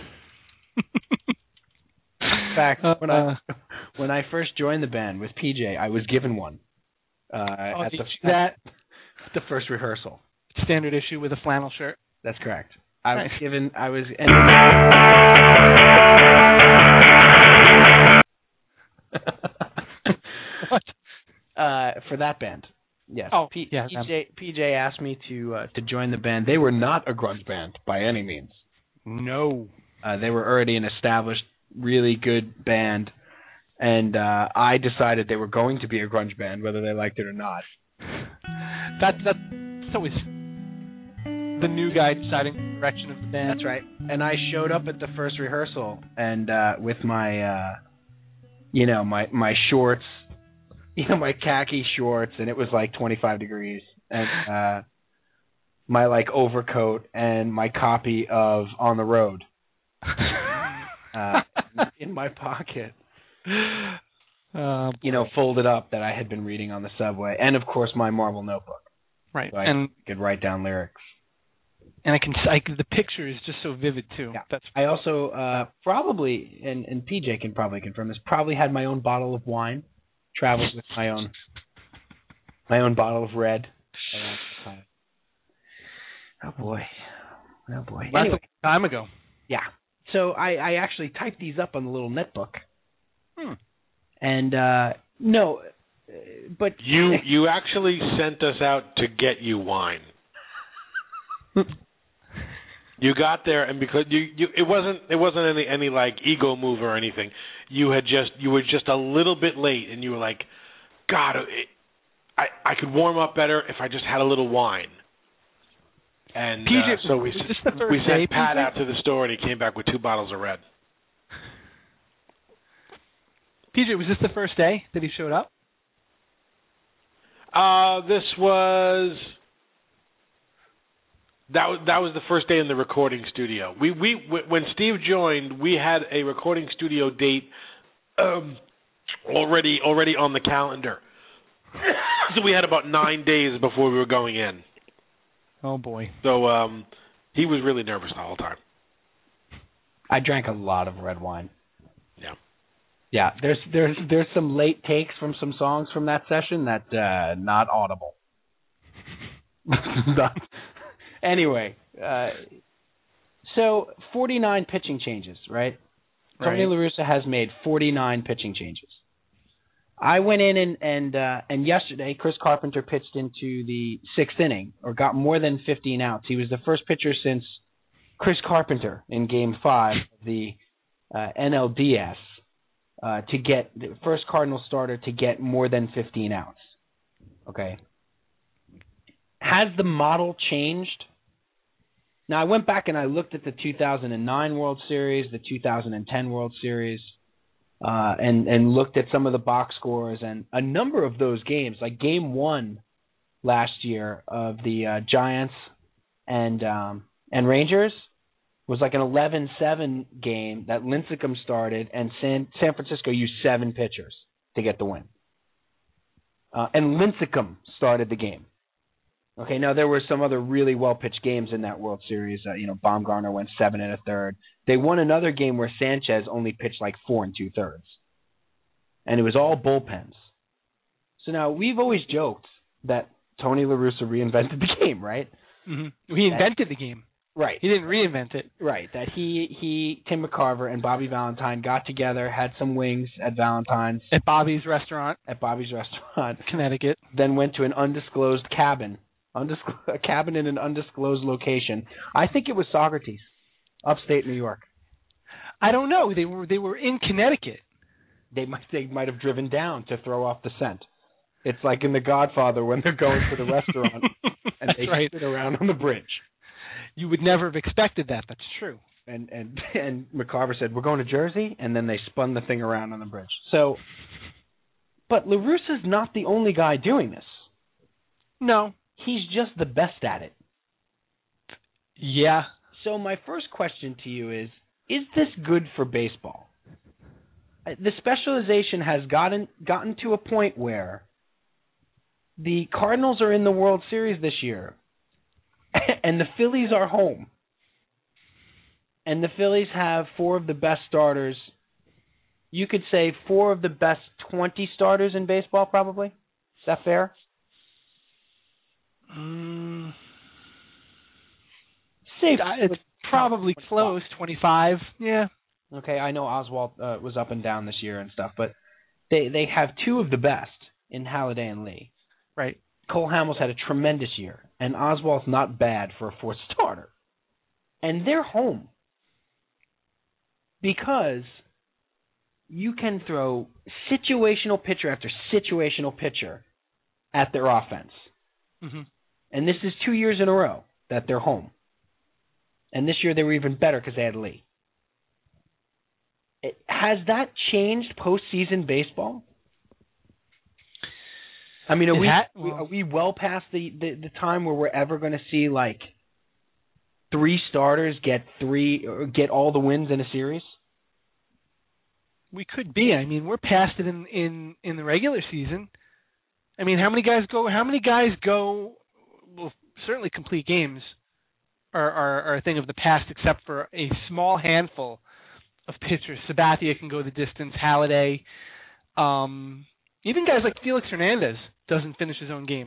In fact, when I when I first joined the band with P J, I was given one uh, oh, at, the, that, at the first rehearsal. Standard issue with a flannel shirt. That's correct. I nice. was given. I was. And what? Uh, for that band. Yes. Oh, P- yeah. P J, P J asked me to uh, to join the band. They were not a grunge band by any means. No. Uh, they were already an established, really good band, and uh, I decided they were going to be a grunge band, whether they liked it or not. That that's always the new guy deciding the direction of the band. That's right. And I showed up at the first rehearsal, and uh, with my, uh, you know, my my shorts. You know, my khaki shorts, and it was like twenty-five degrees, and uh, my like overcoat and my copy of On the Road uh, in my pocket. Uh, you know, folded up that I had been reading on the subway, and of course my marble notebook. Right, so I and could write down lyrics. And I can, I can, the picture is just so vivid too. Yeah. That's I also uh, probably, and, and P J can probably confirm this, probably had my own bottle of wine. Traveled with my own my own bottle of red. Oh boy. Oh boy. That's Anyway, a time ago. yeah. So I, I actually typed these up on the little netbook. Hmm. And uh, no, uh, but You you actually sent us out to get you wine. You got there, and because you, you it wasn't it wasn't any any like ego move or anything. You had just you were just a little bit late, and you were like, God, it, I I could warm up better if I just had a little wine. And P J, uh, so we was this the first we sent day, Pat P J? out to the store, and he came back with two bottles of red. P J, was this the first day that he showed up? Uh, this was that was that was the first day in the recording studio. We we when Steve joined, we had a recording studio date um, already already on the calendar. So we had about nine days before we were going in. Oh boy. So um, he was really nervous the whole time. I drank a lot of red wine. Yeah. Yeah, there's there's there's some late takes from some songs from that session that uh, not audible. Anyway, uh, so forty-nine pitching changes, right? Tony Right. La Russa has made forty-nine pitching changes. I went in and and uh, and yesterday Chris Carpenter pitched into the sixth inning, or got more than fifteen outs. He was the first pitcher since Chris Carpenter in Game Five of the uh, N L D S uh, to get the first Cardinal starter to get more than fifteen outs. Okay. Has the model changed? Now, I went back and I looked at the two thousand nine World Series, the two thousand ten World Series, uh, and, and looked at some of the box scores, and a number of those games, like Game one last year of the uh, Giants and um, and Rangers, was like an eleven seven game that Lincecum started, and San, San Francisco used seven pitchers to get the win. Uh, and Lincecum started the game. Okay, now there were some other really well-pitched games in that World Series. Uh, you know, Baumgartner went seven and a third. They won another game where Sanchez only pitched like four and two-thirds. And it was all bullpens. So now we've always joked that Tony La Russa reinvented the game, right? Mm-hmm. He invented the game. Right. He didn't reinvent it. Right, that he, he, Tim McCarver, and Bobby Valentine got together, had some wings at Valentine's. At Bobby's restaurant. At Bobby's restaurant. Connecticut. Then went to an undisclosed cabin. Undisclosed, a cabin in an undisclosed location. I think it was Socrates, upstate New York. I don't know. They were they were in Connecticut. They might they might have driven down to throw off the scent. It's like in The Godfather when they're going to the restaurant and they right. sit around on the bridge. You would never have expected that. That's true. And and and McCarver said, "We're going to Jersey," and then they spun the thing around on the bridge. So, but La Russa's not the only guy doing this. No. He's just the best at it. Yeah. So my first question to you is, is this good for baseball? The specialization has gotten gotten to a point where the Cardinals are in the World Series this year, and the Phillies are home. And the Phillies have four of the best starters. You could say four of the best twenty starters in baseball, probably. Is that fair? Um, Safe. it's probably close, twenty-five. Yeah. Okay, I know Oswalt uh, was up and down this year and stuff, but they they have two of the best in Halladay and Lee. Right. Cole Hamels had a tremendous year, and Oswalt's not bad for a fourth starter. And they're home because you can throw situational pitcher after situational pitcher at their offense. Mm-hmm. And this is two years in a row that they're home. And this year they were even better because they had Lee. It, has that changed postseason baseball? I mean, are we, ha- we are we well past the, the, the time where we're ever going to see like three starters get three or get all the wins in a series? We could be. I mean, we're past it in, in, in the regular season. I mean, how many guys go? How many guys go? Well, certainly complete games are, are, are a thing of the past, except for a small handful of pitchers. Sabathia can go the distance. Halladay, um, even guys like Felix Hernandez doesn't finish his own games.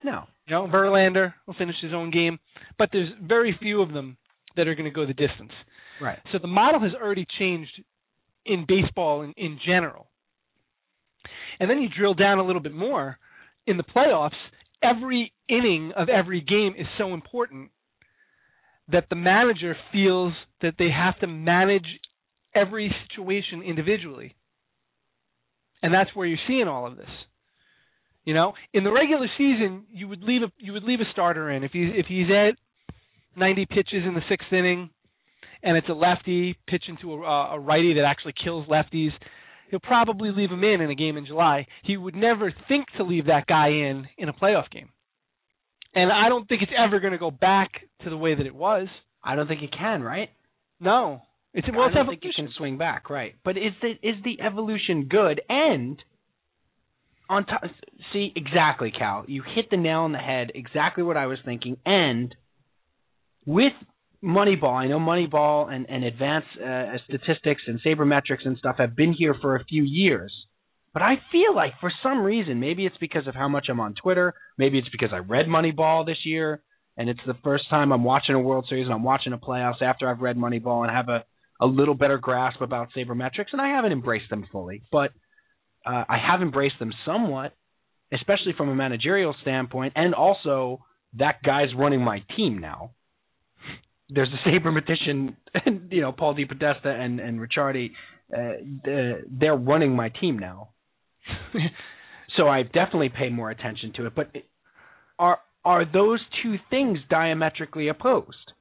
No. You know, Verlander will finish his own game, but there's very few of them that are going to go the distance. Right. So the model has already changed in baseball in, in general. And then you drill down a little bit more. In the playoffs, every inning of every game is so important that the manager feels that they have to manage every situation individually. And that's where you're seeing all of this. You know, in the regular season, you would leave a you would leave a starter in if he if he's at ninety pitches in the sixth inning, and it's a lefty pitching to a, a righty that actually kills lefties. He'll probably leave him in in a game in July. He would never think to leave that guy in in a playoff game. And I don't think it's ever going to go back to the way that it was. I don't think it can, right? No, it's well, I it's don't evolution. think it can swing back, right? But is the is the evolution good? And on top, see exactly, Cal. You hit the nail on the head. Exactly what I was thinking. And with Moneyball, I know Moneyball and, and advanced uh, statistics and sabermetrics and stuff have been here for a few years. But I feel like for some reason, maybe it's because of how much I'm on Twitter, maybe it's because I read Moneyball this year, and it's the first time I'm watching a World Series and I'm watching a playoffs after I've read Moneyball and have a, a little better grasp about sabermetrics, and I haven't embraced them fully, but uh, I have embraced them somewhat, especially from a managerial standpoint, and also that guy's running my team now. There's a sabermetician, you know, Paul DePodesta and, and Ricciardi, uh, they're running my team now. So I definitely pay more attention to it. But are are those two things diametrically opposed?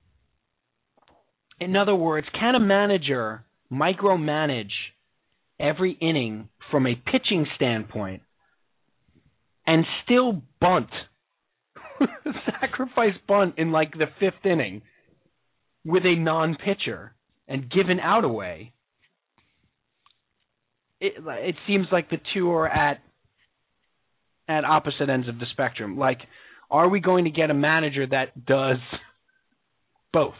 In other words, can a manager micromanage every inning from a pitching standpoint and still bunt, sacrifice bunt in like the fifth inning with a non-pitcher and give an out away? It, it seems like the two are at at opposite ends of the spectrum. Like, are we going to get a manager that does both?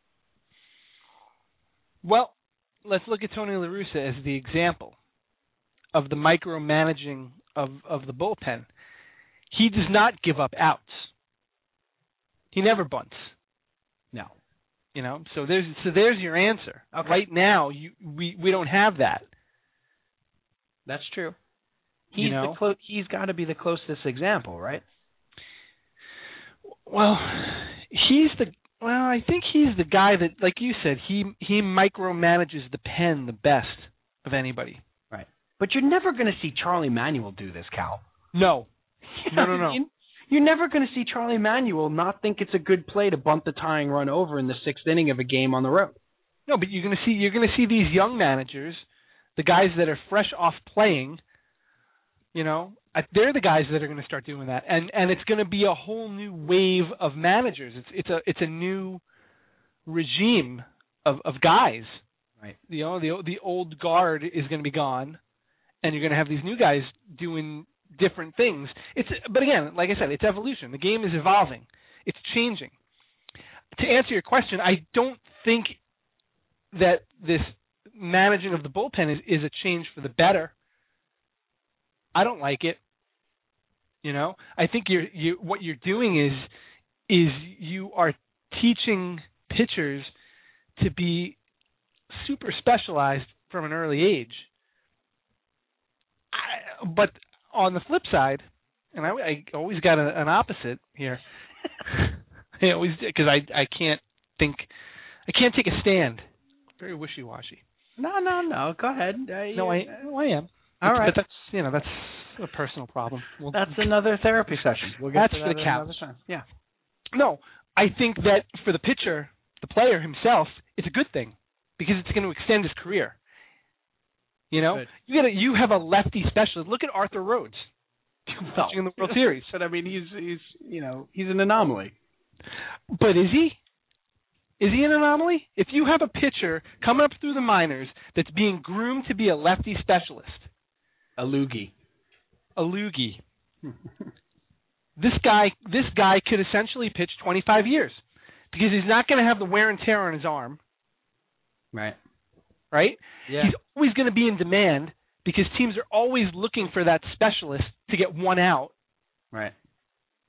Well, let's look at Tony La Russa as the example of the micromanaging of, of the bullpen. He does not give up outs. He never bunts. No. You know, so there's so there's your answer. Okay. Right now, you we, we don't have that. That's true. He's you know? the clo- he's got to be the closest example, right? Well, he's the well. I think he's the guy that, like you said, he he micromanages the pen the best of anybody. Right. But you're never going to see Charlie Manuel do this, Cal. No. No, no, no. You're never going to see Charlie Manuel not think it's a good play to bunt the tying run over in the sixth inning of a game on the road. No, but you're going to see you're going to see these young managers, the guys that are fresh off playing, you know, they're the guys that are going to start doing that, and and it's going to be a whole new wave of managers. It's it's a it's a new regime of of guys. Right. You know, the the old guard is going to be gone, and you're going to have these new guys doing different things. It's but again, like I said, it's evolution. The game is evolving. It's changing. To answer your question, I don't think that this managing of the bullpen is, is a change for the better. I don't like it. You know, I think you're you what you're doing is is you are teaching pitchers to be super specialized from an early age. I, but on the flip side, and I, I always got a, an opposite here. I always because I I can't think I can't take a stand. Very wishy-washy. No, no, no. Go ahead. Uh, no, I no, I am. All right. But that's you know that's a personal problem. We'll, that's another therapy session. We'll get that's to that for the another couch. time. Yeah. No, I think that for the pitcher, the player himself, it's a good thing because it's going to extend his career. You know, Good. you got you have a lefty specialist. Look at Arthur Rhodes well, in the World Series. But I mean, he's he's you know he's an anomaly. But is he? Is he an anomaly? If you have a pitcher coming up through the minors that's being groomed to be a lefty specialist, a loogie, a loogie, this guy this guy could essentially pitch twenty-five years because he's not going to have the wear and tear on his arm. Right. Right? Yeah. He's always going to be in demand because teams are always looking for that specialist to get one out. Right.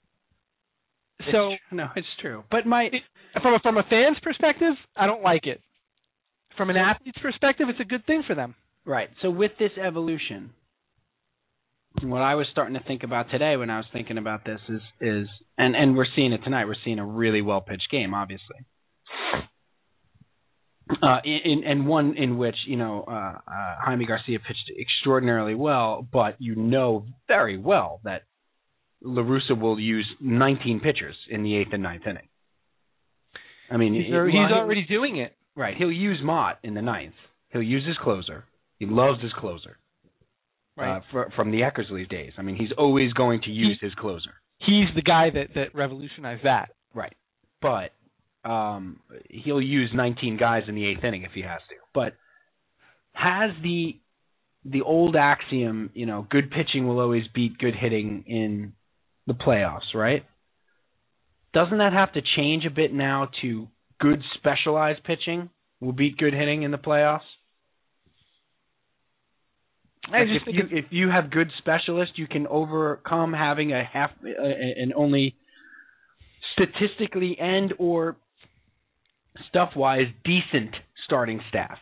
So it's no, it's true. But my it, from a, from a fan's perspective, I don't like it. From an athlete's perspective, it's a good thing for them. Right. So with this evolution, what I was starting to think about today when I was thinking about this is is and, and we're seeing it tonight. We're seeing a really well pitched game, obviously. Uh, in, and one in which, you know, uh, uh, Jaime Garcia pitched extraordinarily well, but you know very well that La Russa will use nineteen pitchers in the eighth and ninth inning. I mean, he's, it, he's well, already doing it. Right. He'll use Mott in the ninth. He'll use his closer. He loves his closer. Right. Uh, for, from the Eckersley days. I mean, he's always going to use he, his closer. He's the guy that, that revolutionized that. Right. But um, he'll use nineteen guys in the eighth inning if he has to. But has the the old axiom, you know, good pitching will always beat good hitting in the playoffs, right? Doesn't that have to change a bit now to good specialized pitching will beat good hitting in the playoffs? I like just if you if you have good specialists, you can overcome having a half uh, an only statistically and or stuff wise decent starting staff.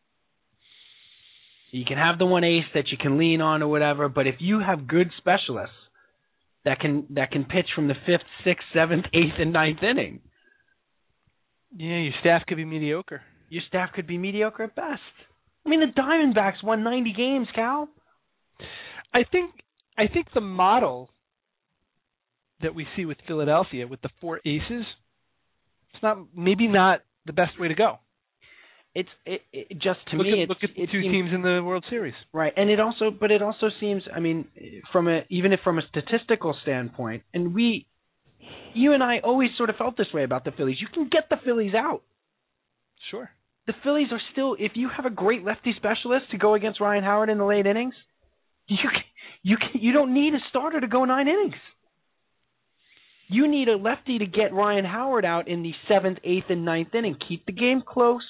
You can have the one ace that you can lean on or whatever, but if you have good specialists that can that can pitch from the fifth, sixth, seventh, eighth, and ninth inning, yeah, your staff could be mediocre. Your staff could be mediocre at best. I mean, the Diamondbacks won ninety games, Cal. I think I think the model that we see with Philadelphia with the four aces, it's not maybe not the best way to go. It's it, it just to look me. At, it's, look at the it two seems, teams in the World Series, right? And it also, but it also seems. I mean, from a even if from a statistical standpoint, and we, you and I always sort of felt this way about the Phillies. You can get the Phillies out. Sure. The Phillies are still, if you have a great lefty specialist to go against Ryan Howard in the late innings, you can, you can, you don't need a starter to go nine innings. You need a lefty to get Ryan Howard out in the seventh, eighth, and ninth inning. Keep the game close.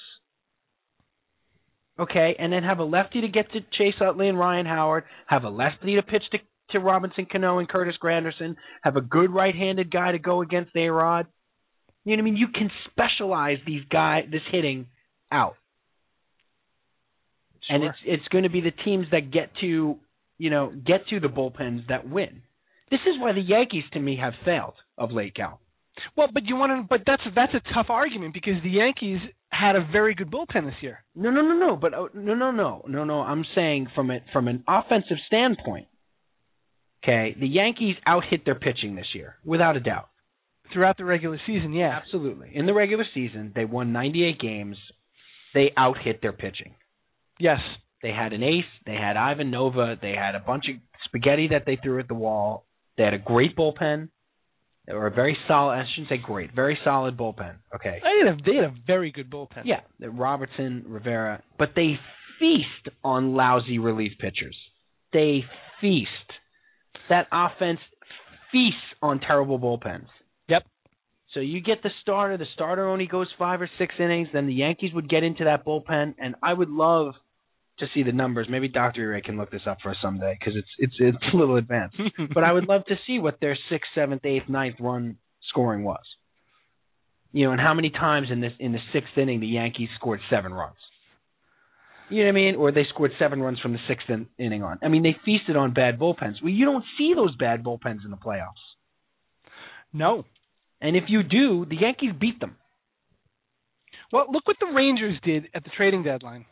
Okay, and then have a lefty to get to Chase Utley and Ryan Howard. Have a lefty to pitch to, to Robinson Cano and Curtis Granderson. Have a good right-handed guy to go against A-Rod. You know what I mean? You can specialize these guys, this hitting out. Sure. And it's it's going to be the teams that get to, you know, get to the bullpens that win. This is why the Yankees, to me, have failed of late, Cal. Well, but you want to, but that's that's a tough argument because the Yankees had a very good bullpen this year. No, no, no, no. But uh, no, no, no, no, no. I'm saying from it from an offensive standpoint. Okay, the Yankees out-hit their pitching this year, without a doubt. Throughout the regular season, yeah, absolutely. In the regular season, they won ninety-eight games. They out-hit their pitching. Yes. They had an ace. They had Ivan Nova. They had a bunch of spaghetti that they threw at the wall. They had a great bullpen. They were a very solid, I shouldn't say great, very solid bullpen. Okay. They had a, they had a very good bullpen. Yeah, Robertson, Rivera. But they feast on lousy relief pitchers. They feast. That offense feasts on terrible bullpens. Yep. So you get the starter. The starter only goes five or six innings. Then the Yankees would get into that bullpen, and I would love to see the numbers. Maybe Doctor Ray can look this up for us someday because it's it's it's a little advanced. But I would love to see what their sixth, seventh, eighth, ninth run scoring was. You know, and how many times in this in the sixth inning the Yankees scored seven runs. You know what I mean? Or they scored seven runs from the sixth in, inning on. I mean, they feasted on bad bullpens. Well, you don't see those bad bullpens in the playoffs. No. And if you do, the Yankees beat them. Well, look what the Rangers did at the trading deadline.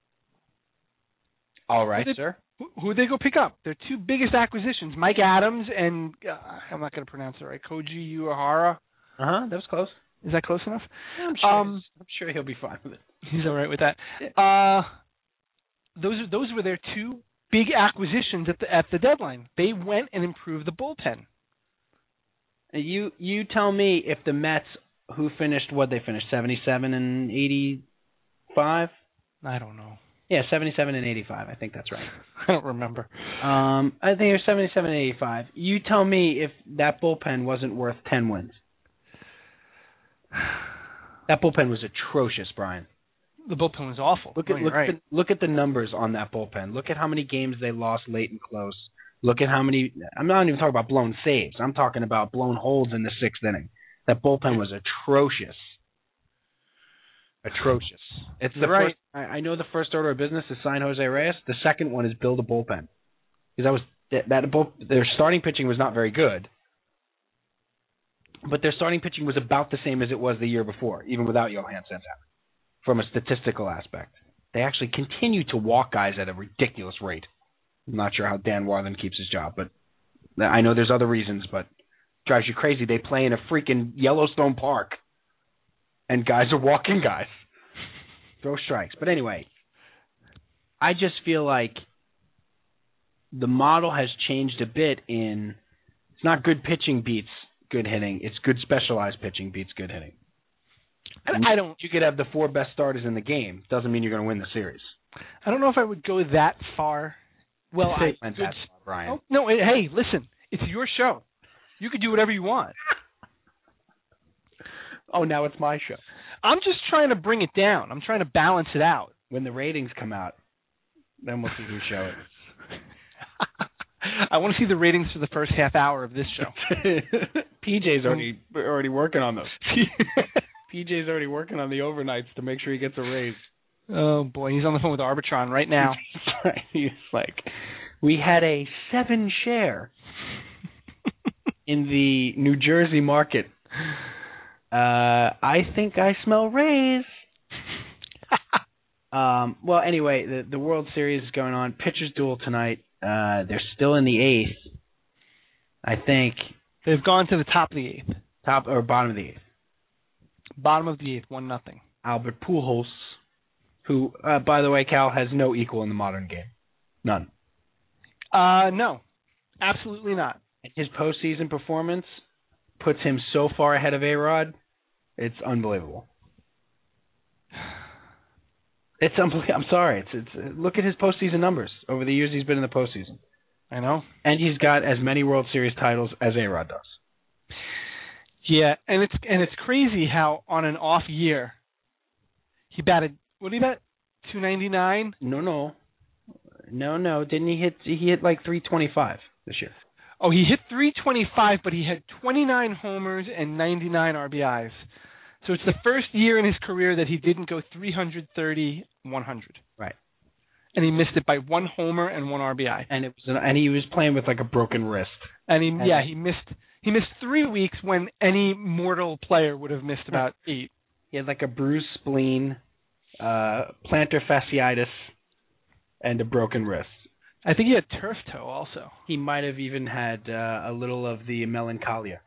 All right, who did, sir. Who did they go pick up? Their two biggest acquisitions, Mike Adams and, uh, I'm not going to pronounce it right, Koji Uehara. Uh-huh, that was close. Is that close enough? Yeah, I'm, sure um, I'm sure he'll be fine with it. He's all right with that. Uh, those are, those were their two big acquisitions at the at the deadline. They went and improved the bullpen. You you tell me if the Mets, who finished, what they finished, seventy-seven and eighty-five? I don't know. Yeah, seventy-seven and eighty-five. I think that's right. I don't remember. Um, I think it was seventy-seven and eighty-five. You tell me if that bullpen wasn't worth ten wins. That bullpen was atrocious, Brian. The bullpen was awful. Look at oh, look, right. at the, look at the numbers on that bullpen. Look at how many games they lost late and close. Look at how many. I'm not even talking about blown saves. I'm talking about blown holds in the sixth inning. That bullpen was atrocious. Atrocious. It's the Right. first. I, I know the first order of business is sign Jose Reyes. The second one is build a bullpen, because that was that, that bull, their starting pitching was not very good, but their starting pitching was about the same as it was the year before, even without Johan Santana. From a statistical aspect, they actually continue to walk guys at a ridiculous rate. I'm not sure how Dan Warthen keeps his job, but I know there's other reasons, but it drives you crazy. They play in a freaking Yellowstone Park, and guys are walking guys. Throw strikes. But anyway, I just feel like the model has changed a bit in it's not good pitching beats good hitting. It's good specialized pitching beats good hitting. And I don't. You could have the four best starters in the game. Doesn't mean you're going to win the series. I don't know if I would go that far. Well, I I went good, that far, Brian. Oh, no, hey, listen. It's your show. You can do whatever you want. Oh, now it's my show. I'm just trying to bring it down. I'm trying to balance it out. When the ratings come out, then we'll see whose show it is. I want to see the ratings for the first half hour of this show. P J's already already working on those. P J's already working on the overnights to make sure he gets a raise. Oh, boy. He's on the phone with Arbitron right now. He's like, we had a seven share in the New Jersey market. Uh, I think I smell raise. um, well, anyway, the, the World Series is going on. Pitchers duel tonight. Uh, they're still in the eighth. I think. They've gone to the top of the eighth. Top or bottom of the eighth. Bottom of the eighth, one nothing. Albert Pujols, who, uh, by the way, Cal, has no equal in the modern game. None. Uh, no, absolutely not. His postseason performance puts him so far ahead of A-Rod, it's unbelievable. It's unbelievable. I'm sorry. It's it's. Look at his postseason numbers over the years he's been in the postseason. I know. And he's got as many World Series titles as A-Rod does. Yeah, and it's and it's crazy how on an off year he batted. What did he bat? two ninety-nine. No, no, no, no. Didn't he hit? He hit like three twenty-five this year. Oh, he hit three twenty-five, but he had twenty-nine homers and ninety-nine R B Is. So it's the first year in his career that he didn't go three thirty, one hundred. Right. And he missed it by one homer and one R B I. And it was an, and he was playing with like a broken wrist. And he and yeah, he missed he missed three weeks when any mortal player would have missed about eight. He had like a bruised spleen, uh, plantar fasciitis, and a broken wrist. I think he had turf toe also. He might have even had uh, a little of the melancholia.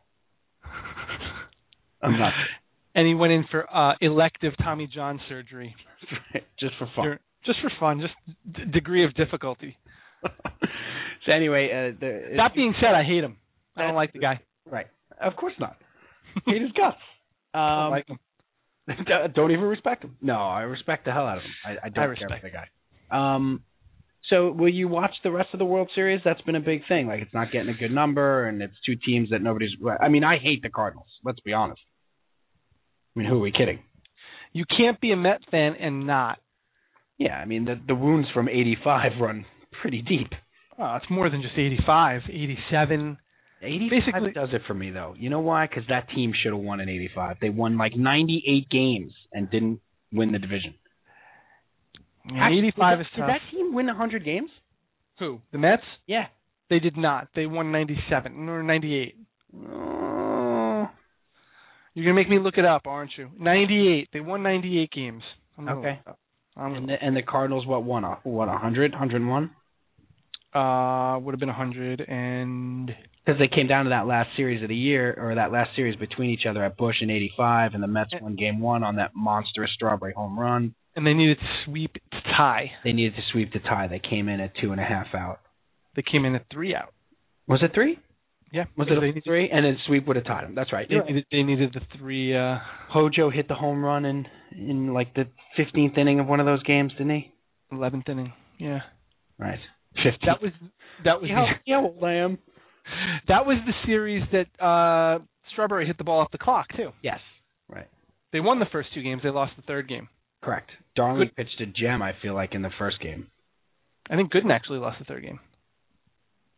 I'm not. And he went in for uh, elective Tommy John surgery. Just for fun. Just for fun, just d- degree of difficulty. So anyway, uh, the, that being said, I hate him. I don't like the guy. Right. Of course not. Hate his guts. Um, I don't like him. Don't even respect him. No, I respect the hell out of him. I, I don't I care respect for the guy. Um, so will you watch the rest of the World Series? That's been a big thing. Like, it's not getting a good number, and it's two teams that nobody's... I mean, I hate the Cardinals. Let's be honest. I mean, who are we kidding? You can't be a Met fan and not. Yeah, I mean, the the wounds from eighty-five run pretty deep. Oh, it's more than just eighty-five, eighty-seven. eighty-five Basically, does it for me, though. You know why? Because that team should have won in eighty-five. They won like ninety-eight games and didn't win the division. Yeah, eighty-five is did tough. Did that team win one hundred games? Who? The Mets? Yeah. They did not. They won ninety-seven or ninety-eight. Oh. You're going to make me look it up, aren't you? ninety-eight. They won ninety-eight games. I'm Okay. I'm and, the, and the Cardinals, what, won? What, one hundred? one hundred one? Uh, would have been one hundred and... Because they came down to that last series of the year, or that last series between each other at Busch in eighty-five, and the Mets won game one on that monstrous Strawberry home run. And they needed to sweep to tie. They needed to sweep to tie. They came in at two and a half out. They came in at three out. Was it three? Yeah. Was it a three? And then sweep would have tied them. That's right. They, needed, they needed the three. Uh, Hojo hit the home run in, in like the fifteenth inning of one of those games, didn't he? eleventh inning. Yeah. Right. fifteenth. That was that was yeah, the, yeah, lamb. That was the series that uh, Strawberry hit the ball off the clock too. Yes. Right. They won the first two games. They lost the third game. Correct. Darling Good. pitched a gem, I feel like, in the first game. I think Gooden actually lost the third game.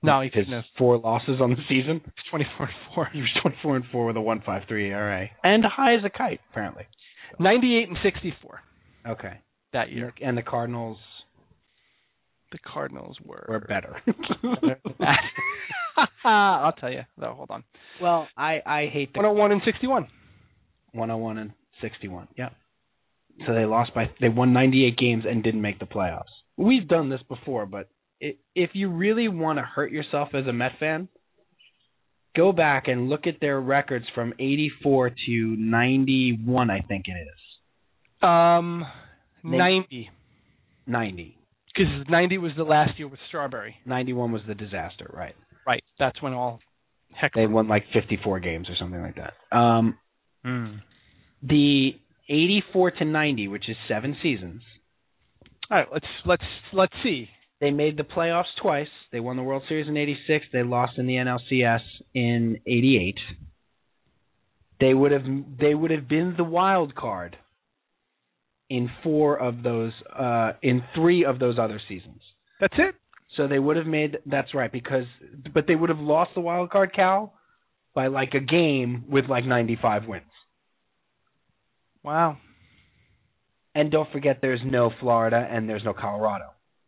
No, he his couldn't have. four losses on the season. twenty-four and four. He was twenty-four and four with a one point five three E R A. And high as a kite, apparently. ninety-eight and sixty-four. Okay. That year. And the Cardinals... The Cardinals were... Were better. I'll tell you. No, hold on. Well, I, I hate the... one oh one and sixty-one. one oh one and sixty-one, yeah. So they lost by... They won ninety-eight games and didn't make the playoffs. We've done this before, but it, if you really want to hurt yourself as a Met fan, go back and look at their records from eighty-four to ninety-one, I think it is. Um, They- ninety. ninety. Because ninety was the last year with Strawberry. ninety-one was the disaster, right. Right. That's when all heck. They won like fifty-four games or something like that. Um, Mm. the eighty-four to ninety, which is seven seasons, All right. Let's let's let's see. they made the playoffs twice. They won the World Series in eighty-six. They lost in the N L C S in eighty-eight. They would have they would have been the wild card in four of those uh, in three of those other seasons. That's it. So they would have made that's right because but they would have lost the wild card, Cal, by like a game with like ninety-five wins. Wow. And don't forget there's no Florida and there's no Colorado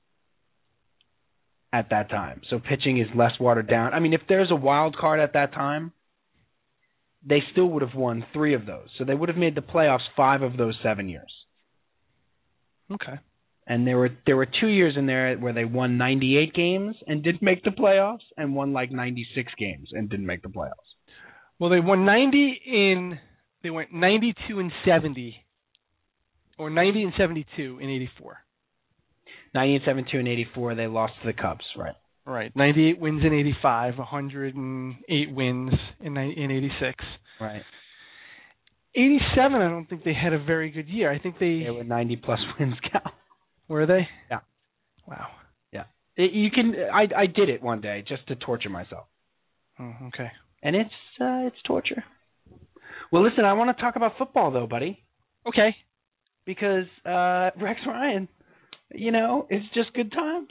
at that time. So pitching is less watered down. I mean, if there's a wild card at that time, they still would have won three of those. So they would have made the playoffs five of those seven years. Okay. And there were there were two years in there where they won ninety-eight games and didn't make the playoffs, and won like ninety-six games and didn't make the playoffs. Well, they won ninety in. They went ninety-two and seventy, or ninety and seventy-two in eighty-four. ninety and seventy-two and eighty-four, they lost to the Cubs, right? Right. ninety-eight wins in eighty-five, one hundred eight wins in in eighty-six. Right. eighty-seven, I don't think they had a very good year. I think they... They were ninety plus wins, Cal. Were they? Yeah. Wow. Yeah. It, you can. I I did it one day just to torture myself, Oh, okay. and it's uh, it's torture. Well, listen, I want to talk about football though, buddy, Okay. because uh, Rex Ryan, you know, it's just good times.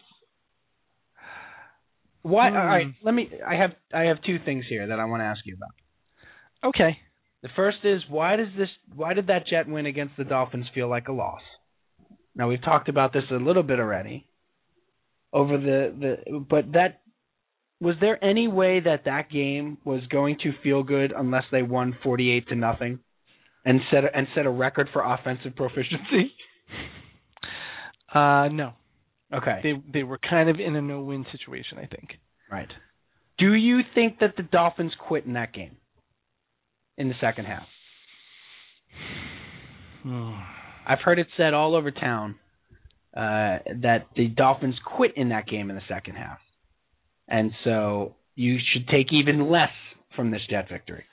Why? Hmm. All right. Let me. I have I have two things here that I want to ask you about. Okay. The first is why does this? Why did that Jet win against the Dolphins feel like a loss? Now we've talked about this a little bit already. Over the, the but that was there any way that that game was going to feel good unless they won forty-eight to nothing, and set a, and set a record for offensive proficiency? Uh, no. Okay. They they were kind of in a no-win situation, I think. Right. Do you think that the Dolphins quit in that game? In the second half? I've heard it said all over town uh, that the Dolphins quit in that game in the second half. And so you should take even less from this Jet victory.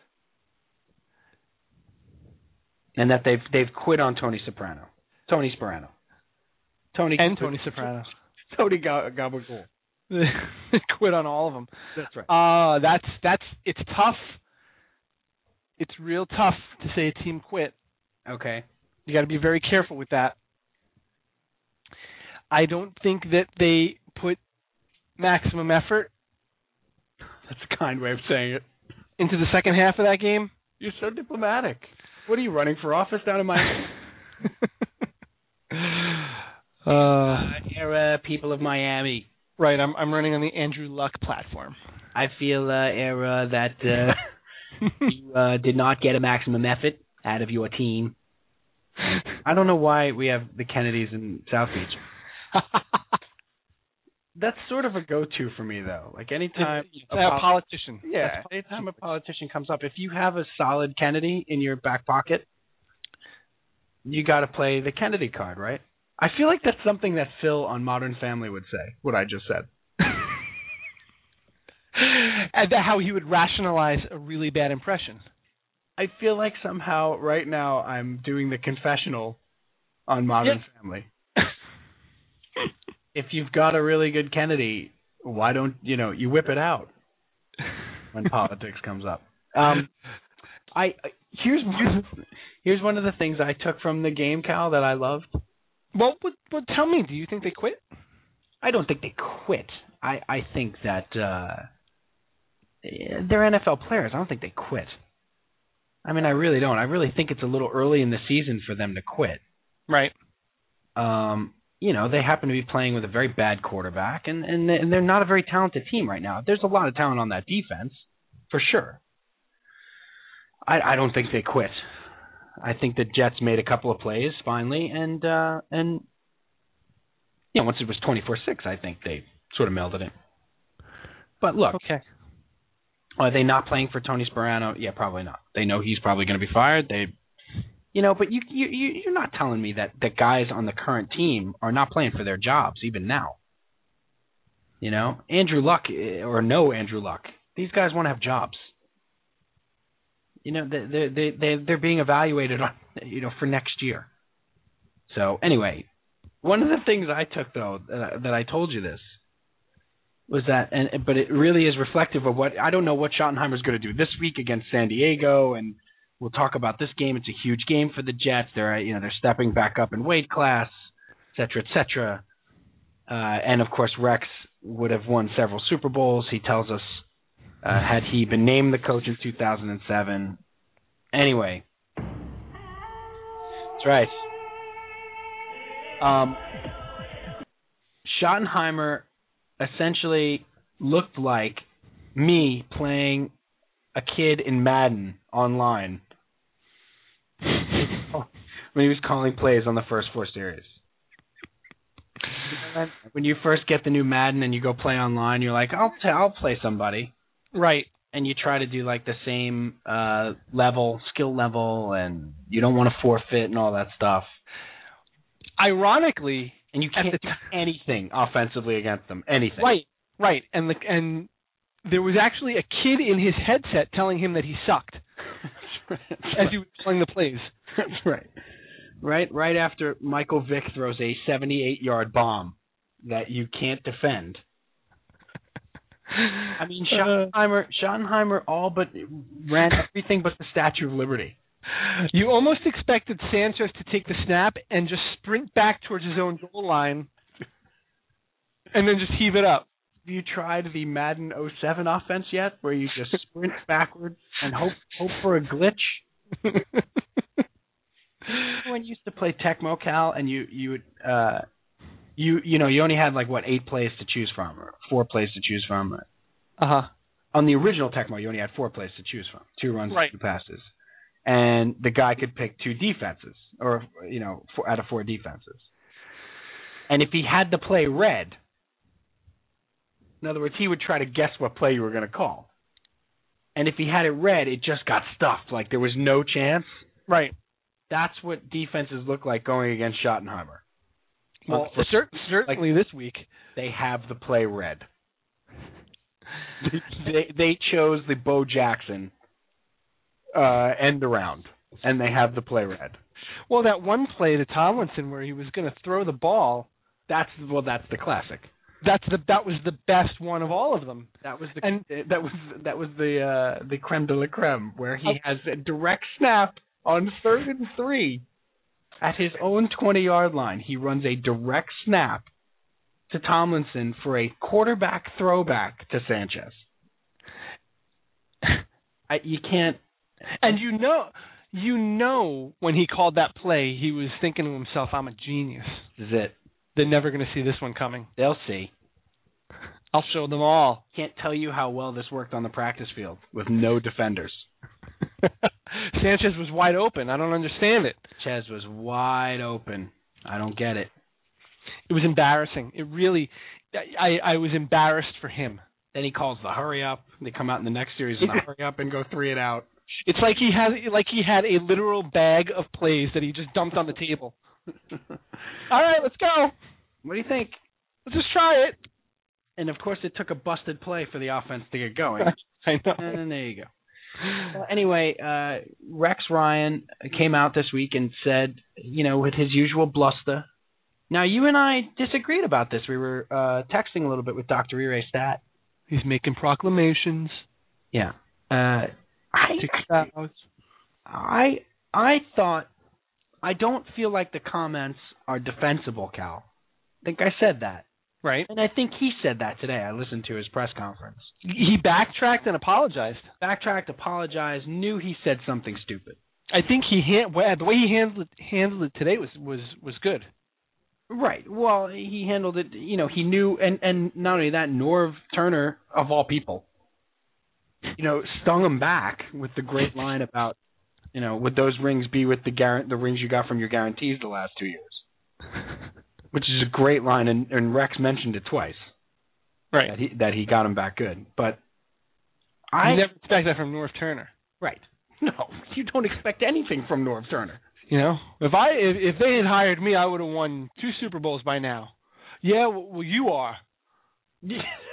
And that they've they've quit on Tony Soprano. Tony Sperano. Tony And Tony Soprano. Tony Gabagool. They quit on all of them. That's right. Uh, that's that's it's tough. It's real tough to say a team quit. Okay. You got to be very careful with that. I don't think that they put maximum effort That's a kind way of saying it. into the second half of that game. You're so diplomatic. What are you running for office down in Miami? uh, uh, era people of Miami. right, I'm I'm running on the Andrew Luck platform. I feel, uh, era that uh, you uh, did not get a maximum effort out of your team. I don't know why we have the Kennedys in South Beach. That's sort of a go-to for me, though. Like anytime a, a politician. yeah, That's- anytime a politician comes up, if you have a solid Kennedy in your back pocket, you got to play the Kennedy card, right? I feel like that's something that Phil on Modern Family would say. What I just said. And how he would rationalize a really bad impression. I feel like somehow right now I'm doing the confessional on Modern Yeah. Family. If you've got a really good Kennedy, why don't you know you whip it out when politics comes up? Um, I I- here's one, here's one of the things I took from the game, Cal, that I loved. Well, but, but tell me, do you think they quit? I don't think they quit. I, I think that uh, they're N F L players. I don't think they quit. I mean, I really don't. I really think it's a little early in the season for them to quit. Right. Um, you know, they happen to be playing with a very bad quarterback, and, and they're not a very talented team right now. There's a lot of talent on that defense, for sure. I, I don't think they quit. I think the Jets made a couple of plays finally, and uh, and you know, once it was twenty-four six, I think they sort of melded it. But look, okay. Are they not playing for Tony Sparano? Yeah, probably not. They know he's probably going to be fired. They, you know, but you you you're not telling me that the guys on the current team are not playing for their jobs even now. You know, Andrew Luck or no Andrew Luck, these guys want to have jobs. You know, they they they they're being evaluated on, you know, for next year. So anyway, one of the things I took though that, that I told you this. Was that, and but it really is reflective of what I don't know what Schottenheimer's going to do this week against San Diego, and we'll talk about this game. It's a huge game for the Jets. They're you know they're stepping back up in weight class, et cetera, et cetera. Uh, and of course, Rex would have won several Super Bowls. He tells us uh, had he been named the coach in two thousand seven. Anyway, that's right. Um, Schottenheimer essentially looked like me playing a kid in Madden online when he was calling plays on the first four series. When you first get the new Madden and you go play online, you're like, I'll t- I'll play somebody. Right. And you try to do like the same uh, level, skill level, and you don't want to forfeit and all that stuff. Ironically, and you can't the do anything offensively against them. Anything. Right, right. And the, and there was actually a kid in his headset telling him that he sucked right. as he was playing the plays. That's right. Right, right after Michael Vick throws a seventy-eight-yard bomb that you can't defend. I mean, Schottenheimer, Schottenheimer all but ran everything but the Statue of Liberty. You almost expected Sanchez to take the snap and just sprint back towards his own goal line and then just heave it up. Have you tried the Madden oh seven offense yet, where you just sprint backwards and hope hope for a glitch? When you used to play Tecmo, Cal, and you you would uh, you you know you only had like what eight plays to choose from, or four plays to choose from. Uh huh. On the original Tecmo, you only had four plays to choose from, two runs, right. two passes. And the guy could pick two defenses, or, you know, four, out of four defenses. And if he had the play read, in other words, he would try to guess what play you were going to call. And if he had it read, it just got stuffed, like there was no chance. Right. That's what defenses look like going against Schottenheimer. Well, uh, cer- certainly like, this week. They have the play read. they, they chose the Bo Jackson Uh, end around, and they have the play read. Well, that one play to Tomlinson where he was going to throw the ball, that's well, that's the classic. That's the that was the best one of all of them. That was the and, that was that was the uh, the creme de la creme, where he has a direct snap on third and three at his own twenty-yard line. He runs a direct snap to Tomlinson for a quarterback throwback to Sanchez. I, you can't. And you know, you know, when he called that play, he was thinking to himself, "I'm a genius." This is it. They're never going to see this one coming. They'll see. I'll show them all. Can't tell you how well this worked on the practice field with no defenders. Sanchez was wide open. I don't understand it. Sanchez was wide open. I don't get it. It was embarrassing. It really, I, I was embarrassed for him. Then he calls the hurry up. They come out in the next series and the hurry up and go three and out. It's like he had like he had a literal bag of plays that he just dumped on the table. All right, let's go. What do you think? Let's just try it. And of course, it took a busted play for the offense to get going. I know. And there you go. Well, anyway, uh, Rex Ryan came out this week and said, you know, with his usual bluster. Now, you and I disagreed about this. We were uh, texting a little bit with Doctor Ire Stat. He's making proclamations. Yeah. Uh, I, I I thought I don't feel like the comments are defensible, Cal. I think I said that. Right. And I think he said that today. I listened to his press conference. He backtracked and apologized. Backtracked, apologized, knew he said something stupid. I think he hand, the way he handled it, handled it today was, was, was good. Right. Well, he handled it, you know, he knew, and, and not only that, Norv Turner, of all people, you know, stung him back with the great line about, you know, would those rings be with the guar- the rings you got from your guarantees the last two years? Which is a great line, and, and Rex mentioned it twice. Right. That he, that he got him back good. But I you never expect that from Norv Turner. Right. No, you don't expect anything from Norv Turner. You know, if I if, if they had hired me, I would have won two Super Bowls by now. Yeah, well, you are. Good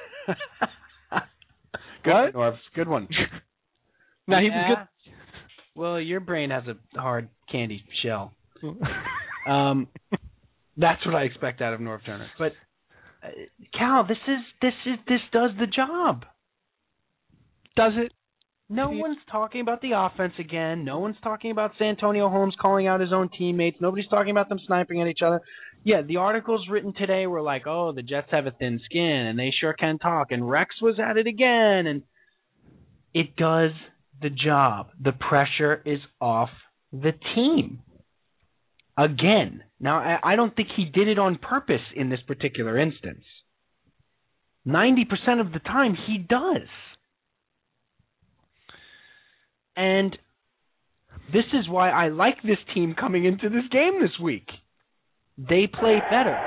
one, Norv. Good one. Now he yeah. was good. Well, your brain has a hard candy shell. um, that's what I expect out of Norv Turner. But uh, Cal, this is this is this does the job. Does it? No one's talking about the offense again. No one's talking about Santonio Holmes calling out his own teammates. Nobody's talking about them sniping at each other. Yeah, the articles written today were like, oh, the Jets have a thin skin, and they sure can talk, and Rex was at it again, and it does the job. The pressure is off the team. Again. Now, I, I don't think he did it on purpose in this particular instance. ninety percent of the time, he does. And this is why I like this team coming into this game this week. They play better.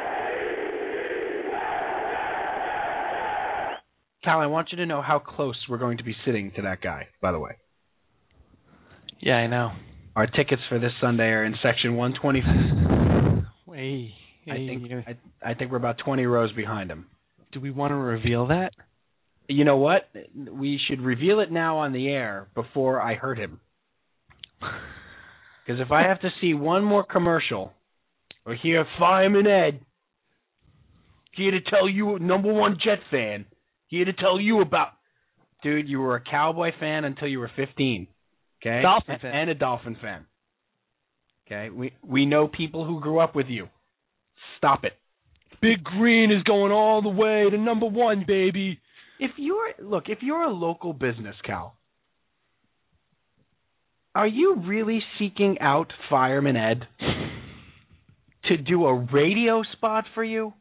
Cal, I want you to know how close we're going to be sitting to that guy, by the way. Yeah, I know. Our tickets for this Sunday are in section one twenty. Hey, hey, I think you know, I, I think we're about twenty rows behind him. Do we want to reveal that? You know what? We should reveal it now on the air before I hurt him. Because if I have to see one more commercial or hear Fireman Ed here to tell you, number one Jet fan, here to tell you about... Dude, you were a Cowboy fan until you were fifteen. Okay? Dolphin fan. And a Dolphin fan. Okay? We, we know people who grew up with you. Stop it. Big Green is going all the way to number one, baby. If you're look, if you're a local business, Cal, are you really seeking out Fireman Ed to do a radio spot for you?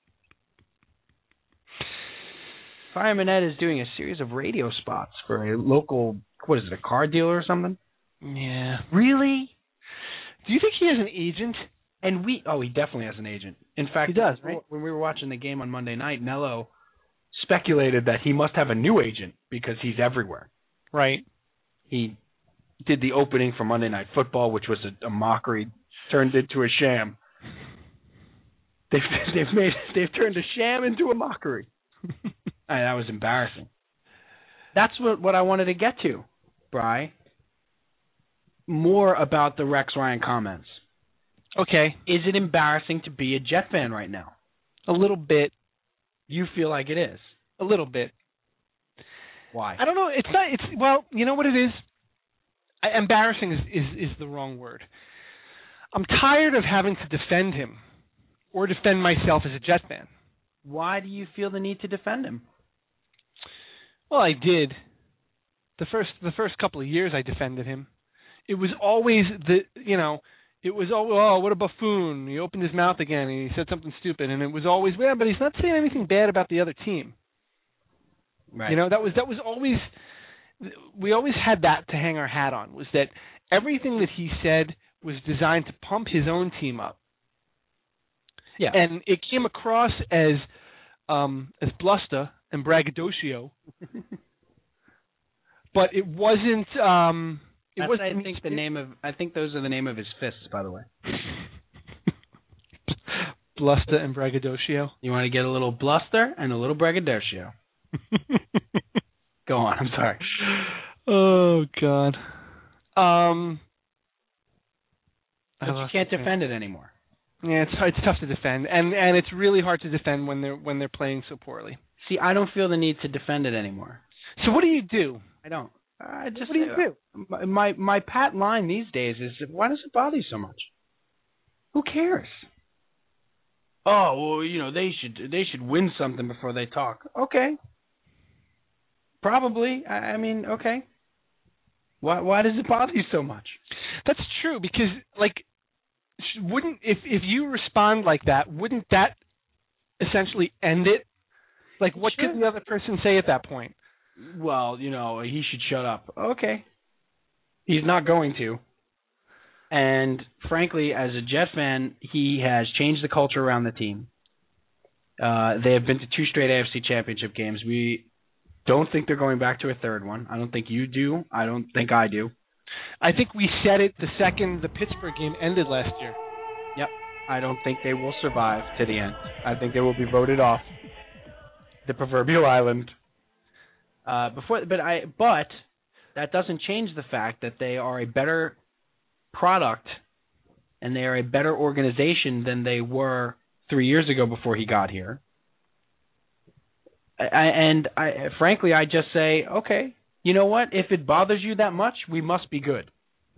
Fireman Ed is doing a series of radio spots for a local, what is it, a car dealer or something? Yeah. Really? Do you think he has an agent? And we, oh, he definitely has an agent. In fact, he does, right? When we were watching the game on Monday night, Nello speculated that he must have a new agent because he's everywhere. Right. He did the opening for Monday Night Football, which was a, a mockery, turned into a sham. They've they've made they've turned a sham into a mockery. I, that was embarrassing. That's what what I wanted to get to, Bri. More about the Rex Ryan comments. Okay. Is it embarrassing to be a Jet fan right now? A little bit. You feel like it is? A little bit. Why? I don't know. It's not. It's well. You know what it is. I, embarrassing is, is is the wrong word. I'm tired of having to defend him, or defend myself as a Jet fan. Why do you feel the need to defend him? Well, I did. The first the first couple of years I defended him. It was always the you know. It was, oh, oh, what a buffoon. He opened his mouth again and he said something stupid. And it was always, yeah, but he's not saying anything bad about the other team. Right. You know, that was that was always, we always had that to hang our hat on, was that everything that he said was designed to pump his own team up. Yeah. And it came across as um, as bluster and braggadocio. But it wasn't... Um, It That's, was, I think the name of. I think those are the name of his fists, by the way. Bluster and braggadocio. You want to get a little bluster and a little braggadocio. Go on. I'm sorry. Oh God. Um. But you can't defend it anymore. Yeah, it's it's tough to defend, and and it's really hard to defend when they're when they're playing so poorly. See, I don't feel the need to defend it anymore. So what do you do? I don't. I just, what do you do? My, my my pat line these days is, why does it bother you so much? Who cares? oh, well, you know, they should they should win something before they talk. Okay. Probably. I, I mean, okay. Why why does it bother you so much? That's true because, like, wouldn't if if you respond like that, wouldn't that essentially end it? Like, what Sure. could the other person say at that point? Well, you know, he should shut up. Okay. He's not going to. And frankly, as a Jet fan, he has changed the culture around the team. Uh, they have been to two straight A F C Championship games. We don't think they're going back to a third one. I don't think you do. I don't think I do. I think we said it the second the Pittsburgh game ended last year. Yep. I don't think they will survive to the end. I think they will be voted off the proverbial island. Uh, before, but I, but that doesn't change the fact that they are a better product and they are a better organization than they were three years ago before he got here. I, and I, frankly, I just say, okay, you know what? If it bothers you that much, we must be good.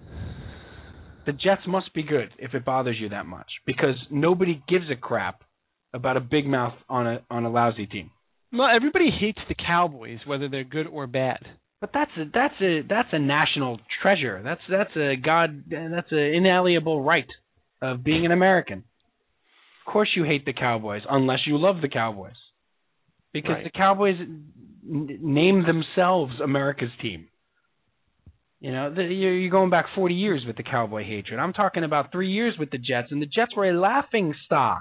The Jets must be good if it bothers you that much, because nobody gives a crap about a big mouth on a on a lousy team. Well, everybody hates the Cowboys, whether they're good or bad. But that's a that's a that's a national treasure. That's that's a god that's an inalienable right of being an American. Of course, you hate the Cowboys unless you love the Cowboys, because Right. the Cowboys n- name themselves America's team. You know, the, you're, you're going back forty years with the Cowboy hatred. I'm talking about three years with the Jets, and the Jets were a laughing stock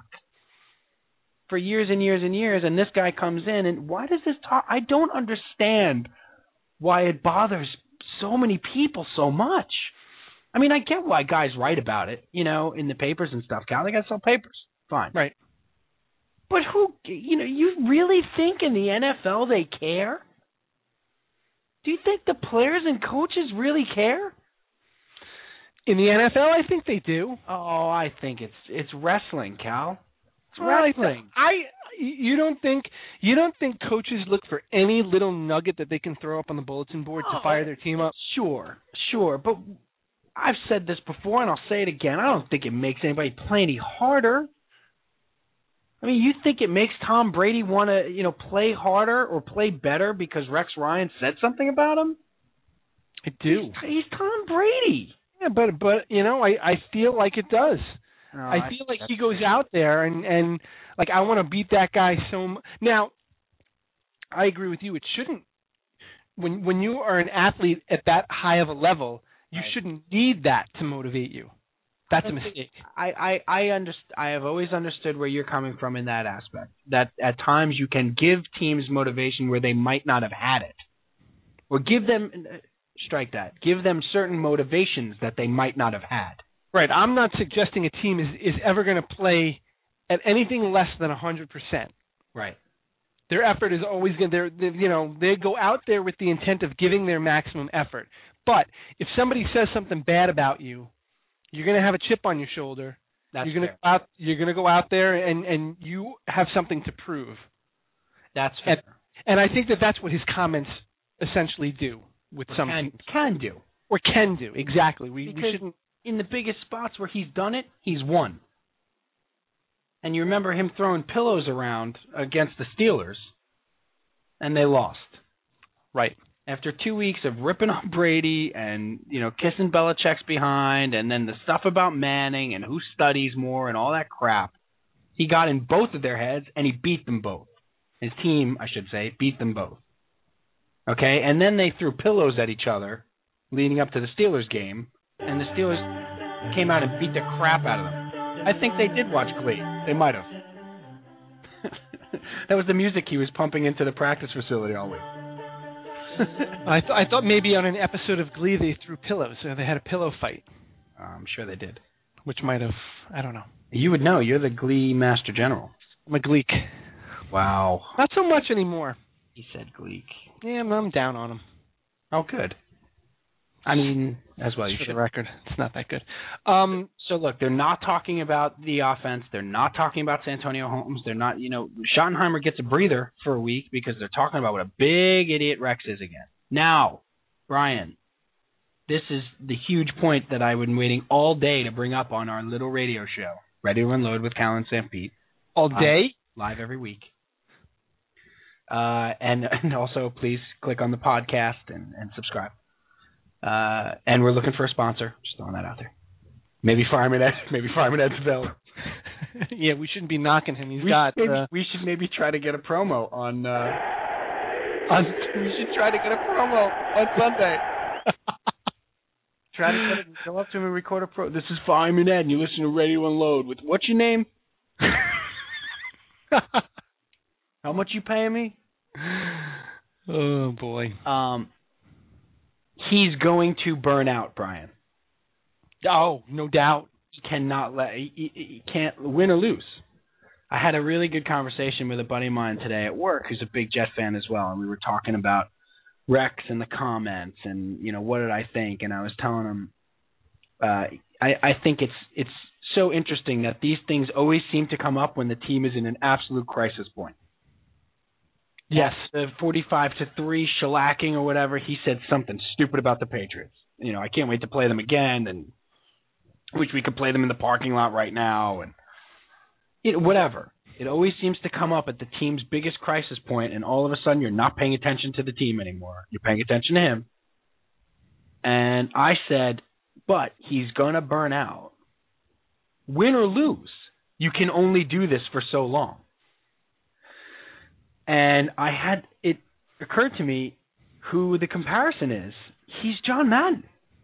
for years and years and years. And this guy comes in, and why does this talk? I don't understand why it bothers so many people so much. I mean, I get why guys write about it, you know, in the papers and stuff. Cal, they got to sell papers. Fine. Right. But who, you know, you really think in the N F L they care? Do you think the players and coaches really care? In the N F L, I think they do. Oh, I think it's it's wrestling, Cal. It's Well, I, wrestling. I you don't think you don't think coaches look for any little nugget that they can throw up on the bulletin board to Oh, fire their team up? Sure, sure, but I've said this before, and I'll say it again. I don't think it makes anybody play any harder. I mean, you think it makes Tom Brady want to, you know, play harder or play better because Rex Ryan said something about him? I do. He's, he's Tom Brady. Yeah, but but you know, I, I feel like it does. No, I feel like he goes out there and, and like I want to beat that guy so m- now. I agree with you. It shouldn't when when you are an athlete at that high of a level, you Right. shouldn't need that to motivate you. That's a mistake. I I I, underst- I have always understood where you're coming from in that aspect. That at times you can give teams motivation where they might not have had it, or give them strike that. Give them certain motivations that they might not have had. Right. I'm not suggesting a team is, is ever going to play at anything less than one hundred percent. Right. Their effort is always going to, they're, you know, they go out there with the intent of giving their maximum effort. But if somebody says something bad about you, you're going to have a chip on your shoulder. That's you're going fair. to go out, you're going to go out there and, and you have something to prove. That's fair. And I think that that's what his comments essentially do with some Can, teams. can do. Or can do, exactly. We, we Because shouldn't. in the biggest spots where he's done it, he's won. And you remember him throwing pillows around against the Steelers, and they lost. Right. After two weeks of ripping on Brady and, you know, kissing Belichick's behind, and then the stuff about Manning and who studies more and all that crap, he got in both of their heads, and he beat them both. His team, I should say, beat them both. Okay? And then they threw pillows at each other leading up to the Steelers game, and the Steelers came out and beat the crap out of them. I think they did watch Glee. They might have. That was the music he was pumping into the practice facility all week. I, th- I thought maybe on an episode of Glee they threw pillows, or they had a pillow fight, I'm sure they did. which might have, I don't know. You would know. You're the Glee Master General. I'm a Gleek. Wow. Not so much anymore. He said Gleek. Yeah, I'm, I'm down on him. Oh, good. I mean, as well, you For should. the record, it's not that good. Um, So, look, they're not talking about the offense. They're not talking about Santonio Holmes. They're not, you know, Schottenheimer gets a breather for a week because they're talking about what a big idiot Rex is again. Now, Brian, this is the huge point that I've been waiting all day to bring up on our little radio show, Ready to Unload with Cal and Sam Pete. All day? Live, live every week. Uh, and and also, please click on the podcast and, and subscribe. Uh, and we're looking for a sponsor. Just throwing that out there. Maybe Fireman Ed. Maybe Fireman Ed's available. Yeah, we shouldn't be knocking him. He's we got. Maybe, Uh, we should maybe try to get a promo on. Uh, on we should try to get a promo on Sunday. Try to get it, go up to him and record a pro. This is Fireman Ed, and you listen to Radio Unload with what's your name? How much you paying me? Oh boy. Um, he's going to burn out, Brian. Oh, no doubt. He cannot let. He, he, he can't win or lose. I had a really good conversation with a buddy of mine today at work, who's a big Jet fan as well, and we were talking about Rex and the comments, and you know what did I think? And I was telling him, uh, I, I think it's it's so interesting that these things always seem to come up when the team is in an absolute crisis point. Yes, the forty-five to three shellacking or whatever. He said something stupid about the Patriots. You know, I can't wait to play them again, and wish we could play them in the parking lot right now, and you know, whatever. It always seems to come up at the team's biggest crisis point, and all of a sudden you're not paying attention to the team anymore. You're paying attention to him. And I said, but he's going to burn out. Win or lose, you can only do this for so long. And I had it occurred to me who the comparison is. He's John Madden.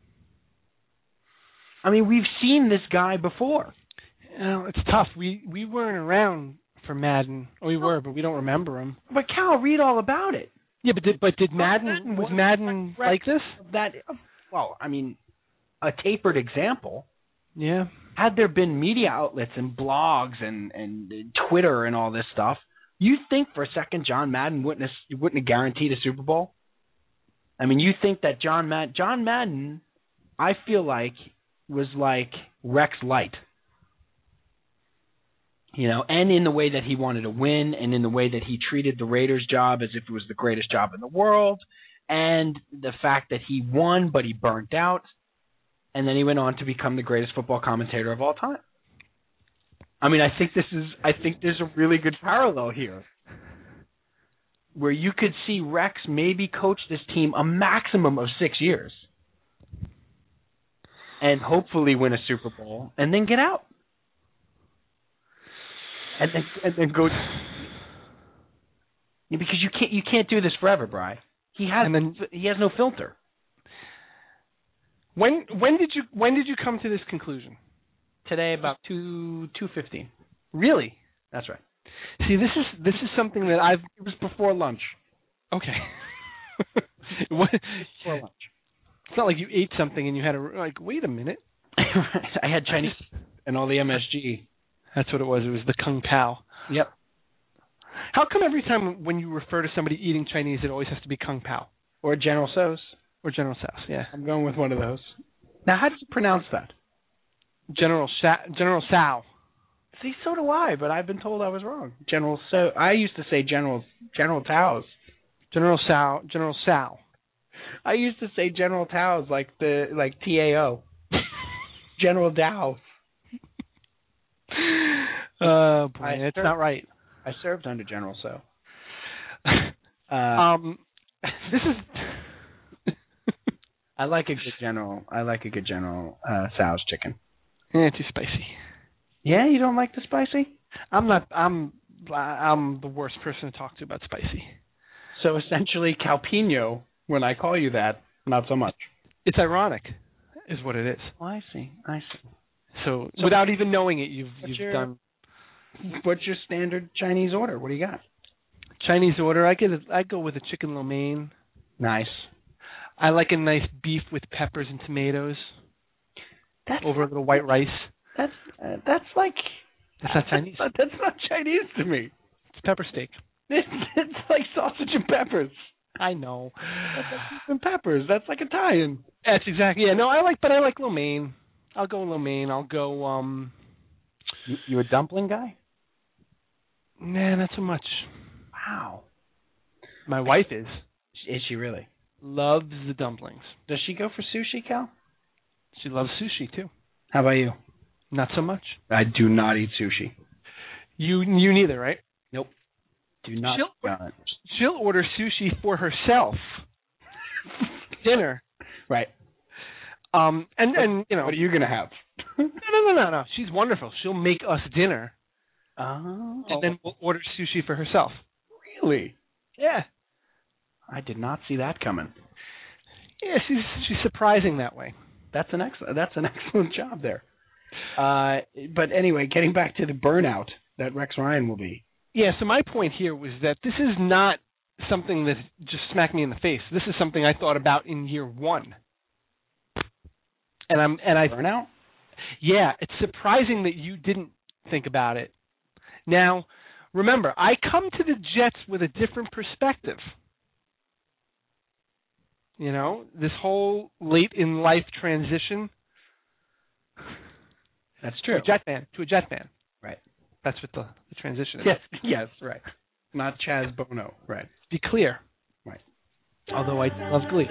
I mean, we've seen this guy before. You know, it's tough. We we weren't around for Madden. Oh, we were, but we don't remember him. But Cal, read all about it. Yeah, but did but did Madden, Madden was Madden right, like this? That well, I mean, a tapered example. Yeah. Had there been media outlets and blogs and, and Twitter and all this stuff, you think for a second John Madden wouldn't have, wouldn't have guaranteed a Super Bowl? I mean, you think that John Madden, John Madden, I feel like was like Rex Light. You know, and in the way that he wanted to win, and in the way that he treated the Raiders job as if it was the greatest job in the world, and the fact that he won but he burnt out, and then he went on to become the greatest football commentator of all time. I mean, I think this is I think there's a really good parallel here, where you could see Rex maybe coach this team a maximum of six years, and hopefully win a Super Bowl, and then get out. And then, and then go because you can't you can't do this forever, Bri. He has and then, he has no filter. When when did you when did you come to this conclusion? Today about two two fifteen. Really? That's right. See, this is this is something that I've. It was before lunch. Okay. What, before lunch. It's not like you ate something and you had a like. Wait a minute. I had Chinese and all the M S G. That's what it was. It was the Kung Pao. Yep. How come every time when you refer to somebody eating Chinese, it always has to be Kung Pao? Or General Tso's. Or General Tso's, yeah. I'm going with one of those. Now, how do you pronounce that? General Sha- General Tso. See, so do I, but I've been told I was wrong. General So. I used to say General General Tao's. General Tso. General Tso. I used to say General Tao's like the like T A O. General Dow. Uh, boy, I that's served, not right. I served under General So. uh, um, this is. I like a good general. I like a good General uh, Tso's chicken. Yeah, too spicy. Yeah, you don't like the spicy? I'm not. I'm. I'm the worst person to talk to about spicy. So essentially, Calpino. When I call you that, not so much. It's ironic, is what it is. Oh, I see. I see. So, so without even knowing it, you've you've your, done. What's your standard Chinese order? What do you got? Chinese order. I get. A, I go with a chicken lo mein. Nice. I like a nice beef with peppers and tomatoes. That's over a little white rice. That's uh, that's like. That's not Chinese. That's not, that's not Chinese to me. It's pepper steak. It's, it's like sausage and peppers. I know. That's like beef and peppers. That's like Italian. That's exactly. Yeah. No, I like, but I like lo mein. I'll go lo mein. I'll go. Um. You, you a dumpling guy? Nah, not so much. Wow. My wife is. Is she really? Loves the dumplings. Does she go for sushi, Cal? She loves sushi too. How about you? Not so much. I do not eat sushi. You you neither, right? Nope. Do not. She'll, she'll order sushi for herself. Dinner. Right. Um. And, and you know. What are you going to have? no, no, no, no, no. She's wonderful. She'll make us dinner. Oh. And then we'll order sushi for herself. Really? Yeah. I did not see that coming. Yeah, she's she's surprising that way. That's an excellent that's an excellent job there. Uh, but anyway, getting back to the burnout that Rex Ryan will be. Yeah. So my point here was that this is not something that just smacked me in the face. This is something I thought about in year one. And I'm and I burnout. Yeah, it's surprising that you didn't think about it. Now, remember, I come to the Jets with a different perspective. You know, this whole late in life transition. That's true. To a Jet fan. To a Jet fan. Right. That's what the, the transition is. Yes, yes, right. Not Chaz Bono. Right. Be clear. Right. Although I love Glee.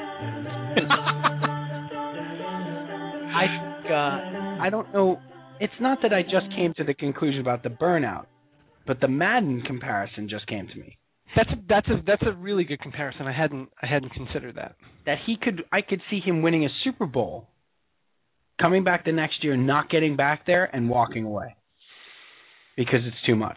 I think, uh, I don't know. It's not that I just came to the conclusion about the burnout, but the Madden comparison just came to me. That's a, that's a that's a really good comparison. I hadn't I hadn't considered that. That he could I could see him winning a Super Bowl, coming back the next year, not getting back there, and walking away because it's too much.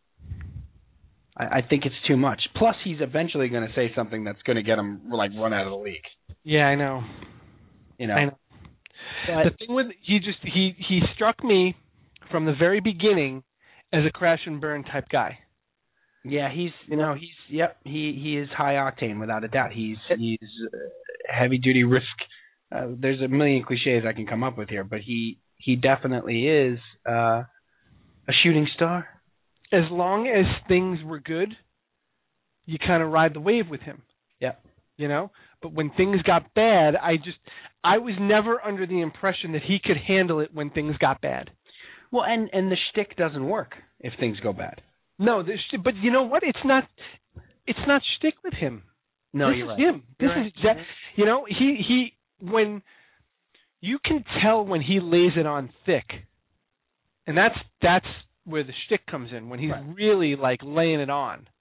I, I think it's too much. Plus, he's eventually going to say something that's going to get him like run out of the league. Yeah, I know. You know. I know. But the thing with he just he he struck me from the very beginning as a crash and burn type guy. Yeah, he's you know he's yep he he is high octane without a doubt. He's he's uh, heavy duty risk. Uh, there's a million cliches I can come up with here, but he he definitely is uh, a shooting star. As long as things were good, you kind of ride the wave with him. Yep. You know, but when things got bad, I just I was never under the impression that he could handle it when things got bad. Well, and and the shtick doesn't work if things go bad. No, this, but you know what? It's not. It's not shtick with him. No, this you're is right. him. This You're is right. You know he he when you can tell when he lays it on thick, and that's that's where the shtick comes in when he's right. really like laying it on.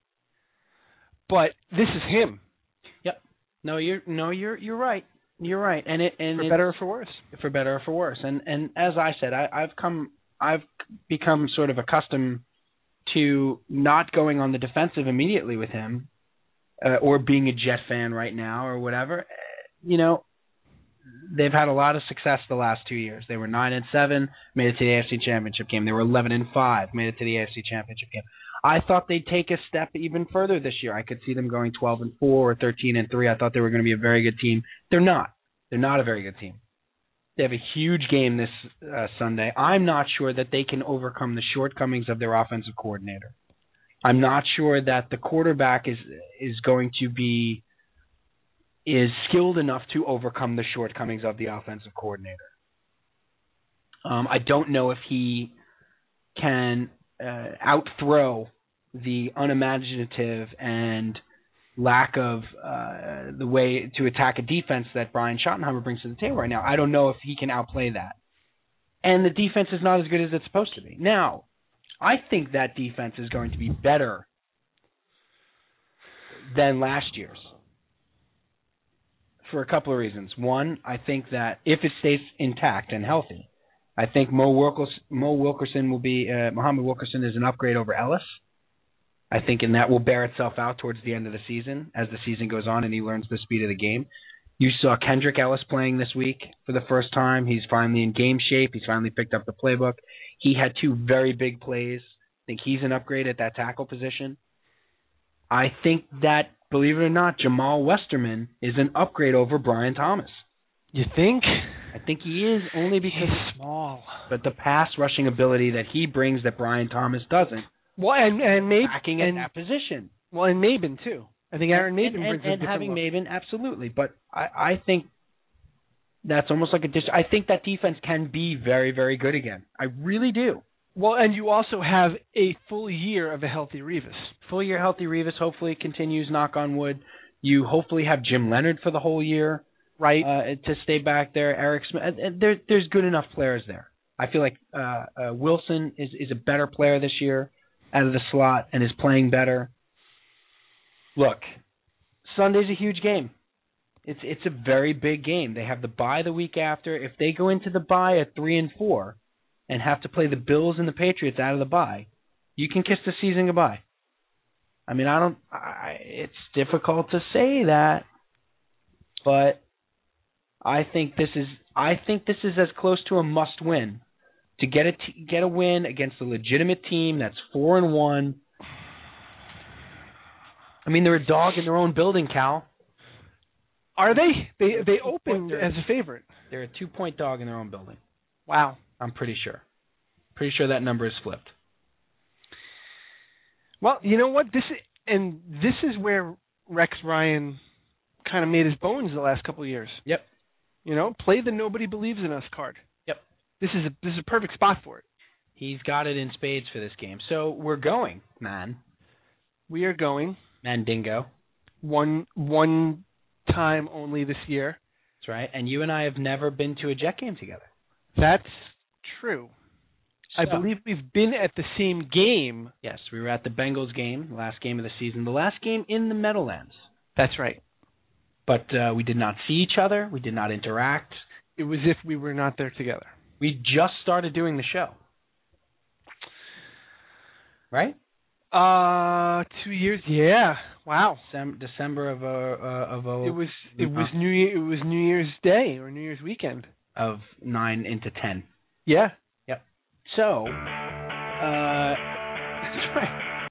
But this is him. Yep. No, you're no, you're you're right. You're right, and it and for better or for worse. For better or for worse, and and as I said, I, I've come I've become sort of accustomed to not going on the defensive immediately with him, uh, or being a Jet fan right now or whatever. You know, they've had a lot of success the last two years. They were nine and seven, made it to the A F C Championship game. They were eleven and five, made it to the A F C Championship game. I thought they'd take a step even further this year. I could see them going twelve and four or thirteen and three. I thought they were going to be a very good team. They're not. They're not a very good team. They have a huge game this uh, Sunday. I'm not sure that they can overcome the shortcomings of their offensive coordinator. I'm not sure that the quarterback is is going to be is skilled enough to overcome the shortcomings of the offensive coordinator. Um, I don't know if he can uh, outthrow the unimaginative and lack of uh, the way to attack a defense that Brian Schottenheimer brings to the table right now. I don't know if he can outplay that. And the defense is not as good as it's supposed to be. Now, I think that defense is going to be better than last year's for a couple of reasons. One, I think that if it stays intact and healthy, I think Mo Wilkerson, Mo Wilkerson will be uh, Muhammad Wilkerson is an upgrade over Ellis. I think, and that will bear itself out towards the end of the season as the season goes on and he learns the speed of the game. You saw Kendrick Ellis playing this week for the first time. He's finally in game shape. He's finally picked up the playbook. He had two very big plays. I think he's an upgrade at that tackle position. I think that, believe it or not, Jamal Westerman is an upgrade over Brian Thomas. You think? I think he is, only because he's small. But the pass rushing ability that he brings that Brian Thomas doesn't. Well, and and maybe backing at that position. Well, and Maben too. I think Aaron Maben and, brings and, a and having look. Maben, absolutely. But I, I think that's almost like a dis- I think that defense can be very, very good again. I really do. Well, and you also have a full year of a healthy Revis. Full year healthy Revis hopefully continues. Knock on wood. You hopefully have Jim Leonard for the whole year, right? Uh, to stay back there. Eric Smith. There, there's good enough players there. I feel like uh, uh, Wilson is is a better player this year. out of the slot and is playing better. Look, Sunday's a huge game. It's it's a very big game. They have the bye the week after. If they go into the bye at three and four and have to play the Bills and the Patriots out of the bye, you can kiss the season goodbye. I mean, I don't. I, it's difficult to say that, but I think this is. I think this is as close to a must-win to get a t- get a win against a legitimate team that's four and one. I mean, they're a dog in their own building, Cal. Are they? They they opened as a favorite. They're a two-point dog in their own building. Wow. I'm pretty sure. Pretty sure that number is flipped. Well, you know what? This is, and this is where Rex Ryan kind of made his bones the last couple of years. Yep. You know, play the nobody believes in us card. Yep. This is a this is a perfect spot for it. He's got it in spades for this game. So we're going, man. We are going. Mandingo. One one time only this year. That's right. And you and I have never been to a Jet game together. That's true. So, I believe we've been at the same game. Yes, we were at the Bengals game, the last game of the season, the last game in the Meadowlands. That's right. But uh, we did not see each other. We did not interact. It was if we were not there together. We just started doing the show. Right? Uh, two years. Yeah. Wow. Sem- December of uh, uh of uh, it was it was New Year it was New Year's Day or New Year's weekend of nine into ten. Yeah. Yep. So, uh, that's right.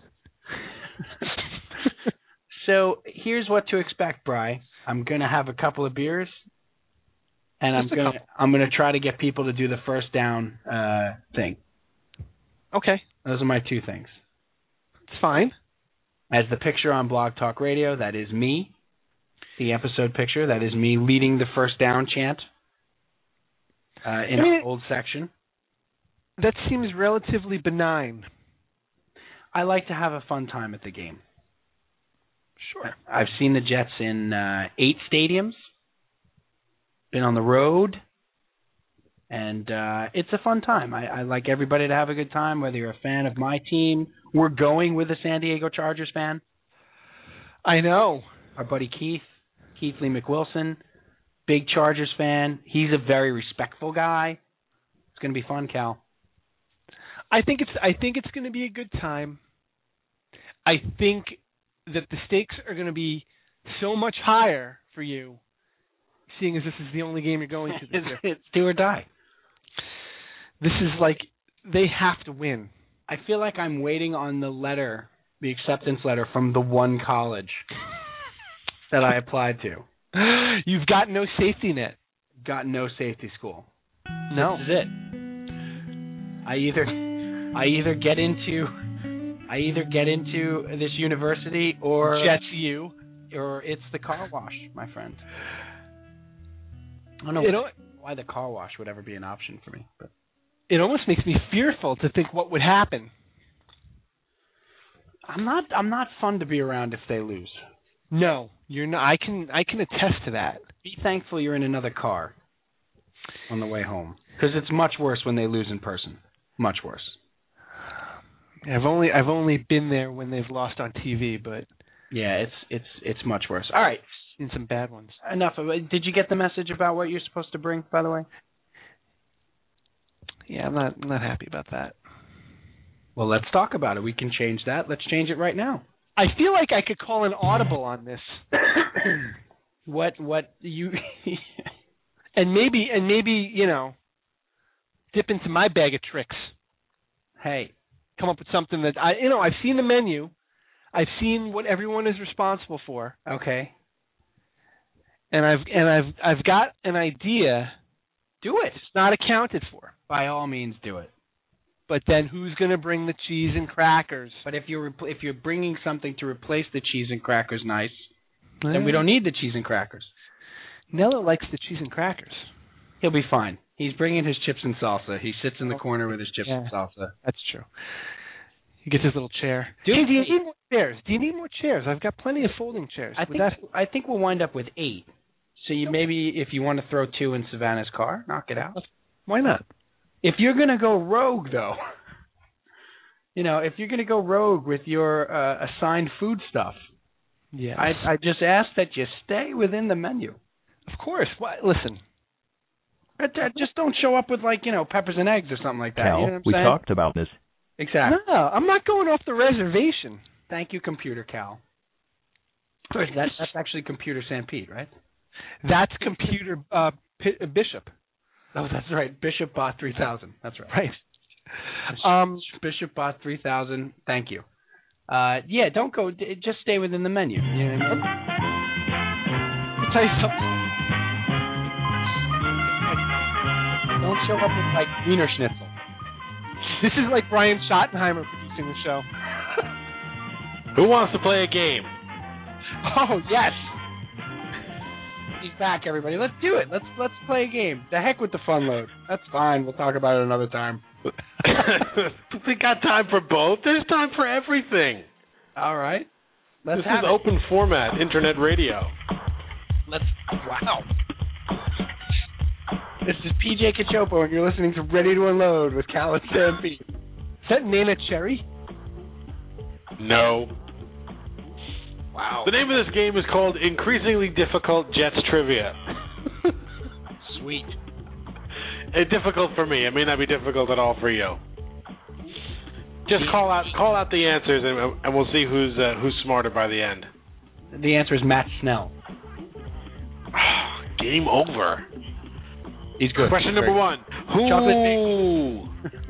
So here's what to expect, Bri. I'm gonna have a couple of beers, and I'm gonna I'm gonna try to get people to do the first down uh, thing. Okay. Those are my two things. It's fine. As the picture on Blog Talk Radio, that is me. The episode picture, that is me leading the first down chant uh, in I mean, our old section. That seems relatively benign. I like to have a fun time at the game. Sure. I've seen the Jets in uh, eight stadiums, been on the road, and uh, it's a fun time. I, I like everybody to have a good time, whether you're a fan of my team. We're going with a San Diego Chargers fan. I know. Our buddy Keith, Keith Lee McWilson, big Chargers fan. He's a very respectful guy. It's going to be fun, Cal. I think it's I think it's going to be a good time. I think that the stakes are going to be so much higher for you, seeing as this is the only game you're going to this it's, year. It's do or die. This is like they have to win. I feel like I'm waiting on the letter, the acceptance letter from the one college that I applied to. You've got no safety net. Got no safety school. No. This is it. I either I either get into I either get into this university or Jets you, or it's the car wash, my friend. I don't know you know, why the car wash would ever be an option for me, but it almost makes me fearful to think what would happen. I'm not I'm not fun to be around if they lose. No, you're not. I can I can attest to that. Be thankful you're in another car on the way home, because it's much worse when they lose in person. Much worse. I've only I've only been there when they've lost on T V, but yeah, it's it's it's much worse. All right, seen some bad ones. Enough of it. Did you get the message about what you're supposed to bring, by the way? Yeah, I'm not I'm not happy about that. Well, let's talk about it. We can change that. Let's change it right now. I feel like I could call an audible on this. what what you and maybe and maybe, you know, dip into my bag of tricks. Hey, come up with something that I you know, I've seen the menu. I've seen what everyone is responsible for. Okay. And I've and I've I've got an idea. Do it. It's not accounted for. By all means, do it. But then who's going to bring the cheese and crackers? But if you're repl- if you're bringing something to replace the cheese and crackers, nice, mm. then we don't need the cheese and crackers. Nello likes the cheese and crackers. He'll be fine. He's bringing his chips and salsa. He sits in the corner with his chips yeah, and salsa. That's true. He gets his little chair. Dude, hey, do you need more chairs? Do you need more chairs? I've got plenty of folding chairs. I Would think that... I think we'll wind up with eight. So you maybe if you want to throw two in Savannah's car, knock it out. Why not? If you're gonna go rogue, though, You know, if you're going to go rogue with your uh, assigned food stuff, yeah, I, I just ask that you stay within the menu. Of course. Why, listen. But, uh, just don't show up with, like, you know, peppers and eggs or something like that. Cal, you know what I'm we saying? talked about this. Exactly. No, I'm not going off the reservation. Thank you, Computer Cal. That, that's actually Computer Sanpete, right? That's Computer uh, P- Bishop. Oh, that's right. Bishop Bot three thousand. That's right. Right. Bishop, Um, Bishop Bot three thousand. Thank you. Uh, yeah, don't go. D- just stay within the menu. You know what I mean? I'll tell you something. Don't show up with, like, Wiener Schnitzel. This is like Brian Schottenheimer producing the show. Who wants to play a game? Oh, yes. He's back, everybody. Let's do it. Let's let's play a game. The heck with the fun load. That's fine. We'll talk about it another time. We got time for both. There's time for everything. All right. Let's this have is it. open format, internet radio. Let's. Wow. This is P J Cachopo, and you're listening to Ready to Unload with Cal and Stampede. Is that Nana Cherry? No. Wow. The name of this game is called Increasingly Difficult Jets Trivia. Sweet. It's difficult for me. It may not be difficult at all for you. Just call out call out the answers, and, and we'll see who's uh, who's smarter by the end. The answer is Matt Snell. Game over. He's good. Question He's number very one. Who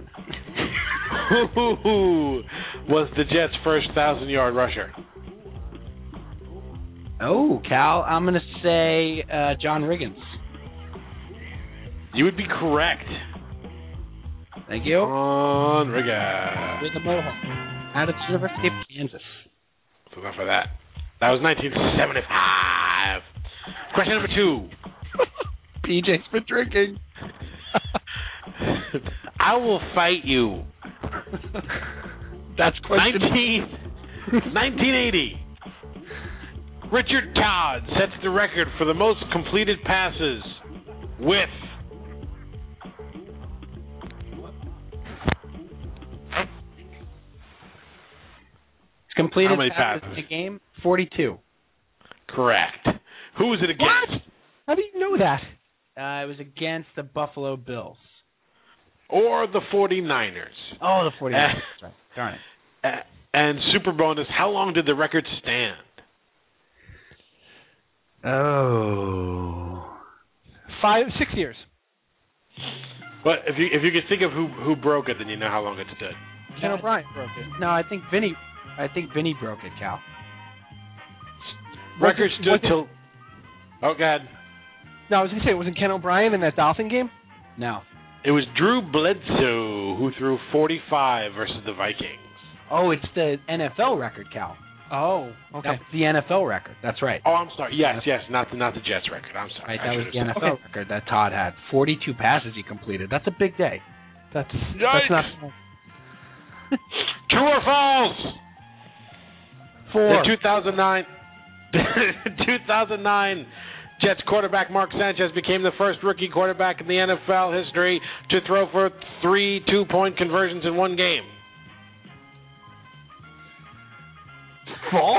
Who was the Jets' first thousand-yard rusher? Oh, Cal, I'm going to say uh, John Riggins. You would be correct. Thank you. John Riggins. With the Mohawk. Out of the University of Kansas. So enough of that. That was nineteen seventy-five. Question number two. P J's for drinking. I will fight you. That's question nineteen eighty. Richard Todd sets the record for the most completed passes with completed How many passes passes? in a game? forty-two. Correct. Who was it against? What? How do you know that? Uh, it was against the Buffalo Bills. Or the forty-niners? Oh, the forty-niners. Uh, right. Darn it. Uh, and super bonus, how long did the record stand? Oh. Five, six years. But if you if you can think of who who broke it, then you know how long it stood. Ken O'Brien broke it. No, I think Vinny. I think Vinny broke it, Cal. Record Was it- stood was it- till. Oh God. No, I was going to say, wasn't Ken O'Brien in that Dolphin game? No. It was Drew Bledsoe who threw forty-five versus the Vikings. Oh, it's the N F L record, Cal. Oh, okay. That's the N F L record. That's right. Oh, I'm sorry. Yes, yes, not the not the Jets record. I'm sorry. Right, I that was should the have N F said- L record that Todd had. forty-two passes he completed. That's a big day. That's Yikes. that's not True or false? Four. The two thousand nine two thousand nine Jets quarterback Mark Sanchez became the first rookie quarterback in the N F L history to throw for three two-point conversions in one game. False?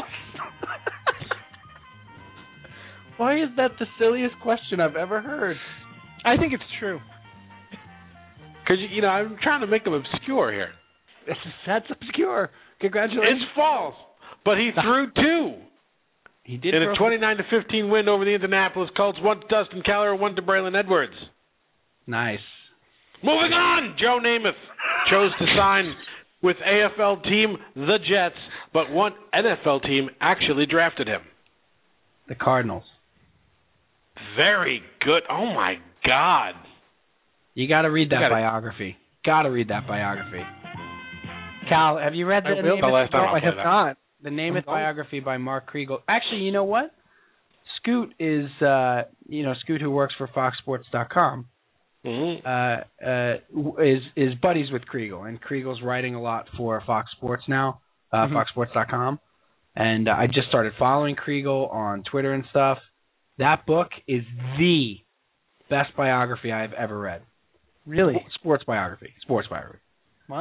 Why is that the silliest question I've ever heard? I think it's true. Because, you know, I'm trying to make them obscure here. That's obscure. Congratulations. It's false. But he threw two. He did In throw a twenty-nine to fifteen win over the Indianapolis Colts, one to Dustin Keller, one to Braylon Edwards. Nice. Moving on, Joe Namath chose to sign with A F L team the Jets, but one N F L team actually drafted him. The Cardinals. Very good. Oh, my God. You got to read that gotta- biography. Got to read that biography. Cal, have you read the I will. Namath, The last time No, I'll I play have that. not. the Namath Oh. biography by Mark Kriegel? Actually, you know what? Scoot is, uh, you know, Scoot who works for Fox Sports dot com. Mm-hmm. Uh, uh, is is buddies with Kriegel, and Kriegel's writing a lot for Fox Sports now, uh, Mhm. Fox Sports dot com, and uh, I just started following Kriegel on Twitter and stuff. That book is the best biography I've ever read. Really? Sports biography. Sports biography. Wow.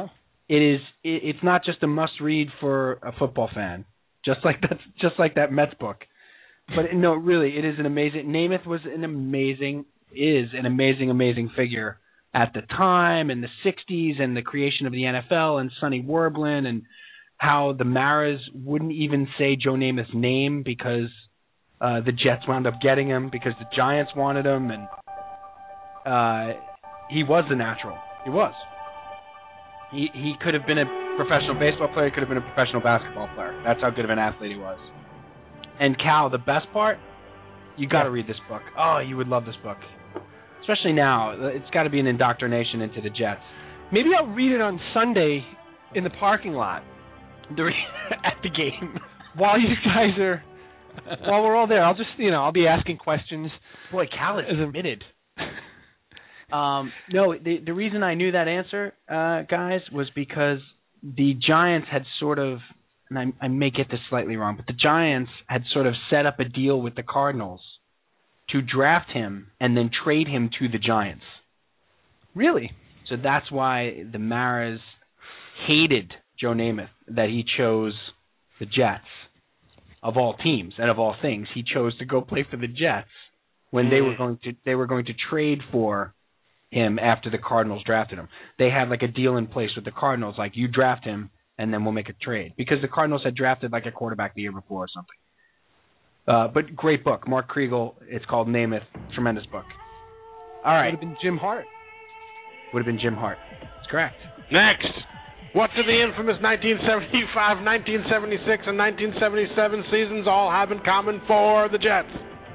it is. It, it's not just a must-read for a football fan, just like that's just like that Mets book. But no, really, it is an amazing. Namath was an amazing, is an amazing, amazing figure at the time in the sixties and the creation of the N F L and Sonny Werblin and how the Maras wouldn't even say Joe Namath's name because uh, the Jets wound up getting him because the Giants wanted him, and uh, he was the natural. He was. He he could have been a professional baseball player. He could have been a professional basketball player. That's how good of an athlete he was. And Cal, the best part, you got to read this book. Oh, you would love this book, especially now. It's got to be an indoctrination into the Jets. Maybe I'll read it on Sunday in the parking lot At the game. while you guys are, while we're all there. I'll just, you know, I'll be asking questions. Boy, Cal is admitted. Um, no, the the reason I knew that answer, uh, guys, was because the Giants had sort of, and I, I may get this slightly wrong, but the Giants had sort of set up a deal with the Cardinals to draft him and then trade him to the Giants. Really? So that's why the Maras hated Joe Namath, that he chose the Jets. Of all teams and of all things, he chose to go play for the Jets when they were going to they were going to trade for him after the Cardinals drafted him. They had like a deal in place with the Cardinals, like you draft him and then we'll make a trade, because the Cardinals had drafted like a quarterback the year before or something. Uh, but great book, Mark Kriegel. It's called Namath. Tremendous book. All right, Would have been Jim Hart. would have been Jim Hart. That's correct. Next, what do the infamous nineteen seventy-five, nineteen seventy-six, and nineteen seventy-seven seasons all have in common for the Jets?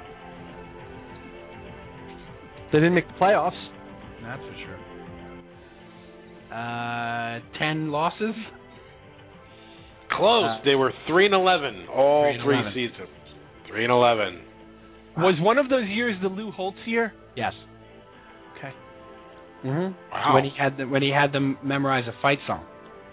They didn't make the playoffs. That's for sure. Uh, ten losses. Close. Uh, they were three and eleven all three and three eleven. seasons. Three and eleven. Was one of those years the Lou Holtz year? Yes. Okay. Mm-hmm. Wow. When he had the, when he had them memorize a fight song.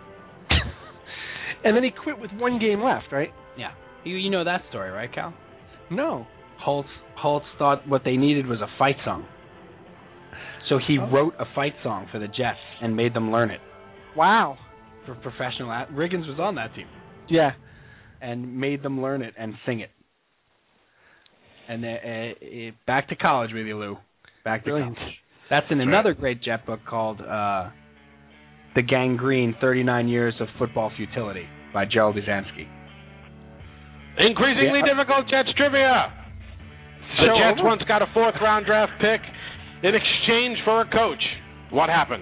And then he quit with one game left, right? Yeah. You you know that story, right, Cal? No. Holtz Holtz thought what they needed was a fight song. So he Oh. wrote a fight song for the Jets and made them learn it. Wow. For professional at- Riggins was on that team Yeah. and made them learn it and sing it. And uh, uh, back to college with you, Lou. Back to Brilliant. college. That's in another great Jet book called uh, The Gangrene, thirty-nine Years of Football Futility by Gerald Uzansky. Increasingly Yeah. difficult Jets trivia. The Show Jets over. once got a fourth round draft pick in exchange for a coach. What happened?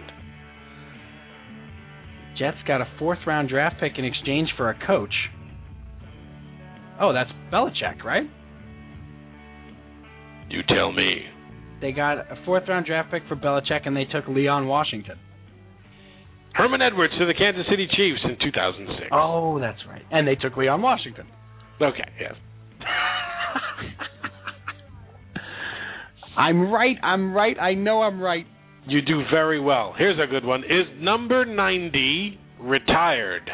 Jets got a fourth round draft pick in exchange for a coach. Oh, that's Belichick, right? You tell me. They got a fourth round draft pick for Belichick, and they took Leon Washington. Herman Edwards to the Kansas City Chiefs in two thousand six. Oh, that's right. And they took Leon Washington. Okay, yes. I'm right. I'm right. I know I'm right. You do very well. Here's a good one. Is number ninety retired?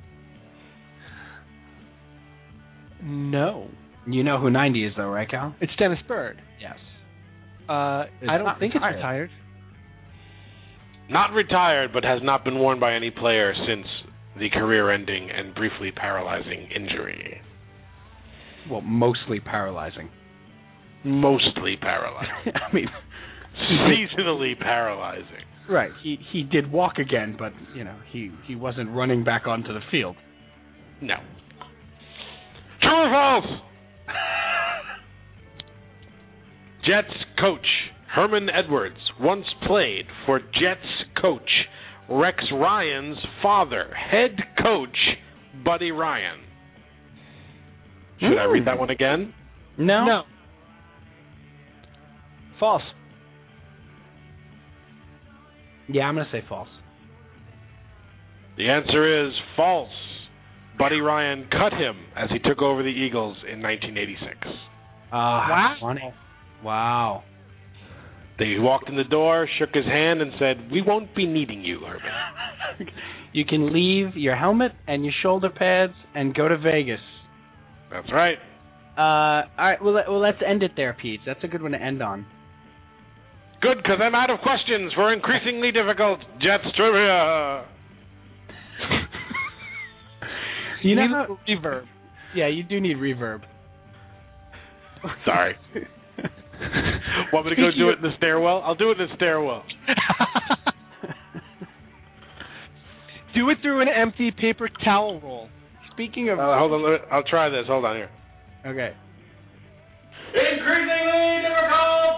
No. You know who ninety is, though, right, Cal? It's Dennis Byrd. Yes. Uh, It's I don't not think retired. it's retired. Not retired, but has not been worn by any player since the career-ending and briefly paralyzing injury. Well, mostly paralyzing. Mostly paralyzing. I mean, Seasonally paralyzing. right. He he did walk again, but you know he he wasn't running back onto the field. No. True or false? Jets coach Herman Edwards once played for Jets coach Rex Ryan's father, head coach Buddy Ryan. Should I read that one again? No. No. False. Yeah, I'm gonna say false. The answer is false. Buddy Ryan cut him as he took over the Eagles in nineteen eighty-six. Ah, Wow. funny. Wow. They walked in the door, shook his hand, and said, "We won't be needing you, Herman." You can leave your helmet and your shoulder pads and go to Vegas. That's right. Uh, all right. Well, let, well, let's end it there, Pete. That's a good one to end on. Good, because I'm out of questions for increasingly difficult Jets trivia. You, You need know a how- reverb. Yeah, you do need reverb. Sorry. Want me to go do it in the stairwell? I'll do it in the stairwell. Do it through an empty paper towel roll. Speaking of, Uh, hold on, let me- I'll try this. Hold on here. okay. Increasingly difficult,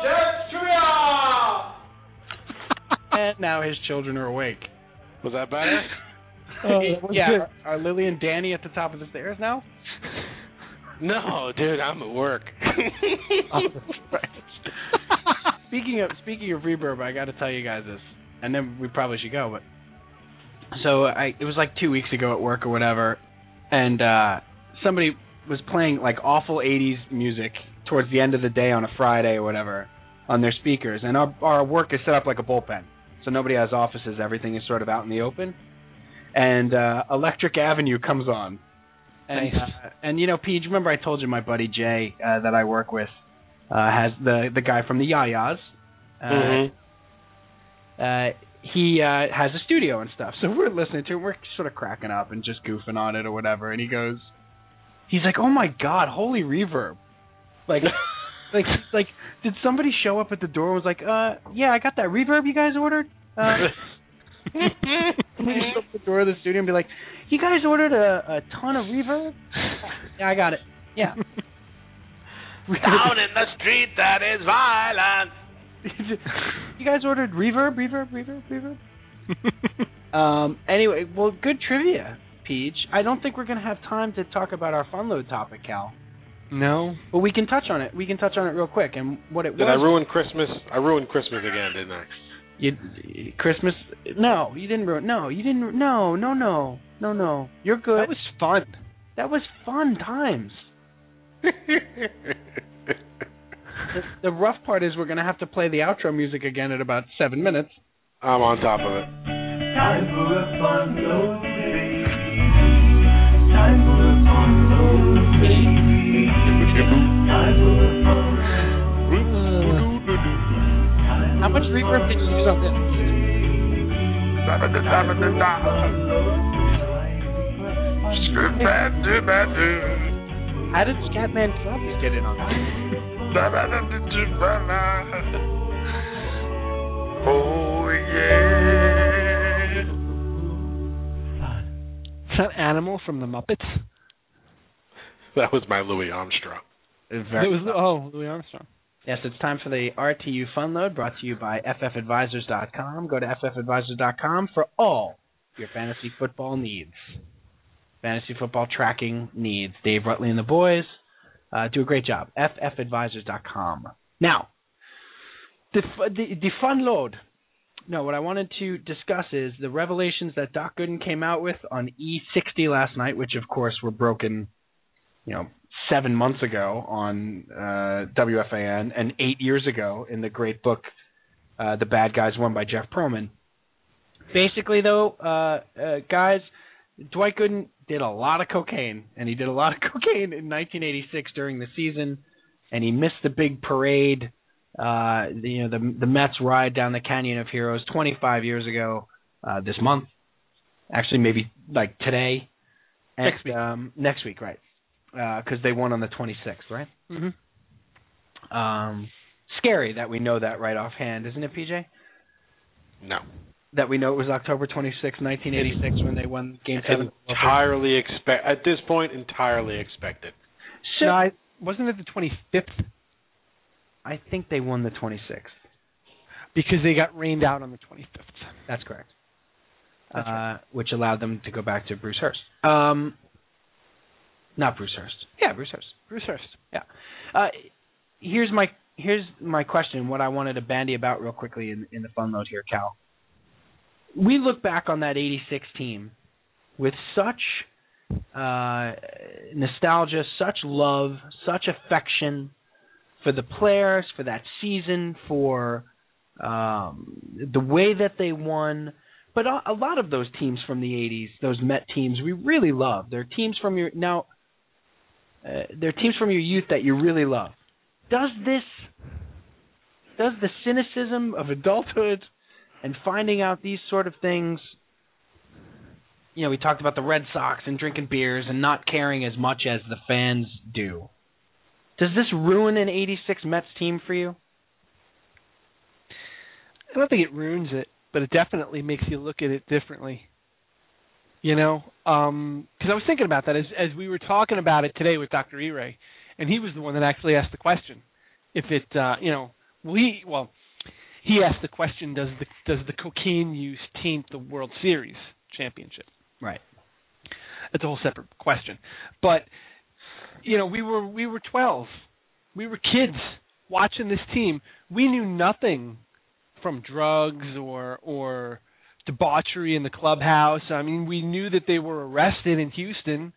And now his children are awake. Was that better? Oh, that was yeah, good. are, are Lily and Danny at the top of the stairs now? No, dude, I'm at work. Oh, that's right. Speaking of speaking of reverb, I got to tell you guys this, and then we probably should go. But so I, it was like two weeks ago at work or whatever, and uh, somebody was playing like awful eighties music towards the end of the day on a Friday or whatever on their speakers, and our our work is set up like a bullpen, so nobody has offices. Everything is sort of out in the open, and uh, Electric Avenue comes on. And, Nice. uh, and you know, Pete, remember I told you my buddy Jay uh, that I work with uh, has the the guy from the Yayas. Uh, Mhm. uh, he uh, has a studio and stuff. So we're listening to it. We're sort of cracking up and just goofing on it or whatever. And he goes, he's like, "Oh my God, holy reverb!" Like, like, like, did somebody show up at the door and was like, "Uh, yeah, I got that reverb you guys ordered." Uh, somebody show up at the door of the studio and be like, "You guys ordered a, a ton of reverb?" Yeah, I got it. Yeah. Down in the street that is violent. You guys ordered reverb, reverb, reverb, reverb? um. Anyway, well, good trivia, Peach. I don't think we're going to have time to talk about our fun load topic, Cal. No. But we can touch on it. We can touch on it real quick. And what it Did I was... ruin Christmas? I ruined Christmas again, didn't I? You, Christmas... No, you didn't ruin... No, you didn't... No, no, no. No, no. You're good. That was fun. That was fun times. The, the rough part is we're going to have to play the outro music again at about seven minutes. I'm on top of it. Time for a fun load, baby. Time for a fun load, baby. Time for a fun How much reverb did you use on this? How did Scatman Clubs get in on that? Oh yeah. Is that Animal from the Muppets? That was my Louis Armstrong. It was oh Louis Armstrong. Yes, it's time for the R T U Fun Load, brought to you by F F advisors dot com. Go to F F advisors dot com for all your fantasy football needs. Fantasy football tracking needs. Dave Rutley and the boys uh, do a great job. F F advisors dot com. Now, the, the the Fun Load. No, what I wanted to discuss is the revelations that Doc Gooden came out with on E sixty last night, which of course were broken, you know, seven months ago on uh, W F A N and eight years ago in the great book, uh, The Bad Guys, Won by Jeff Pearlman. Basically, though, uh, uh, guys, Dwight Gooden did a lot of cocaine, and he did a lot of cocaine in nineteen eighty-six during the season, and he missed the big parade, uh, the, you know, the, the Mets ride down the Canyon of Heroes twenty-five years ago uh, this month. Actually, maybe like today. And, Next week. Um, next week, right. Because uh, they won on the twenty-sixth, right? Mm-hmm. Um, scary that we know that right offhand, isn't it, P J? No. That we know it was October twenty-sixth, nineteen eighty-six, when they won Game Seven. Entirely expect at this point. Entirely expected. So, No, I, wasn't it the twenty-fifth? I think they won the twenty-sixth. Because they got rained out on the twenty-fifth. That's correct. That's uh, right. Which allowed them to go back to Bruce Hurst. Um, not Bruce Hurst. Yeah, Bruce Hurst. Bruce Hurst. Yeah. Uh, here's my here's my question. What I wanted to bandy about real quickly in, in the fun load here, Cal. We look back on that eighty-six team with such uh, nostalgia, such love, such affection for the players, for that season, for um, the way that they won. But a, a lot of those teams from the eighties, those Met teams, we really love. They're teams from your now. Uh, they're teams from your youth that you really love. Does this, does the cynicism of adulthood and finding out these sort of things you know, we talked about the Red Sox and drinking beers and not caring as much as the fans do. Does this ruin an eighty-six Mets team for you? I don't think it ruins it, but it definitely makes you look at it differently. You know, because um, I was thinking about that as as we were talking about it today with Doctor E-Ray, and he was the one that actually asked the question. If it, uh, you know, we well, he asked the question: Does the does the cocaine use taint the World Series championship? Right. It's a whole separate question. But you know, we were we were twelve, we were kids watching this team. We knew nothing from drugs or or debauchery in the clubhouse. I mean, we knew that they were arrested in Houston.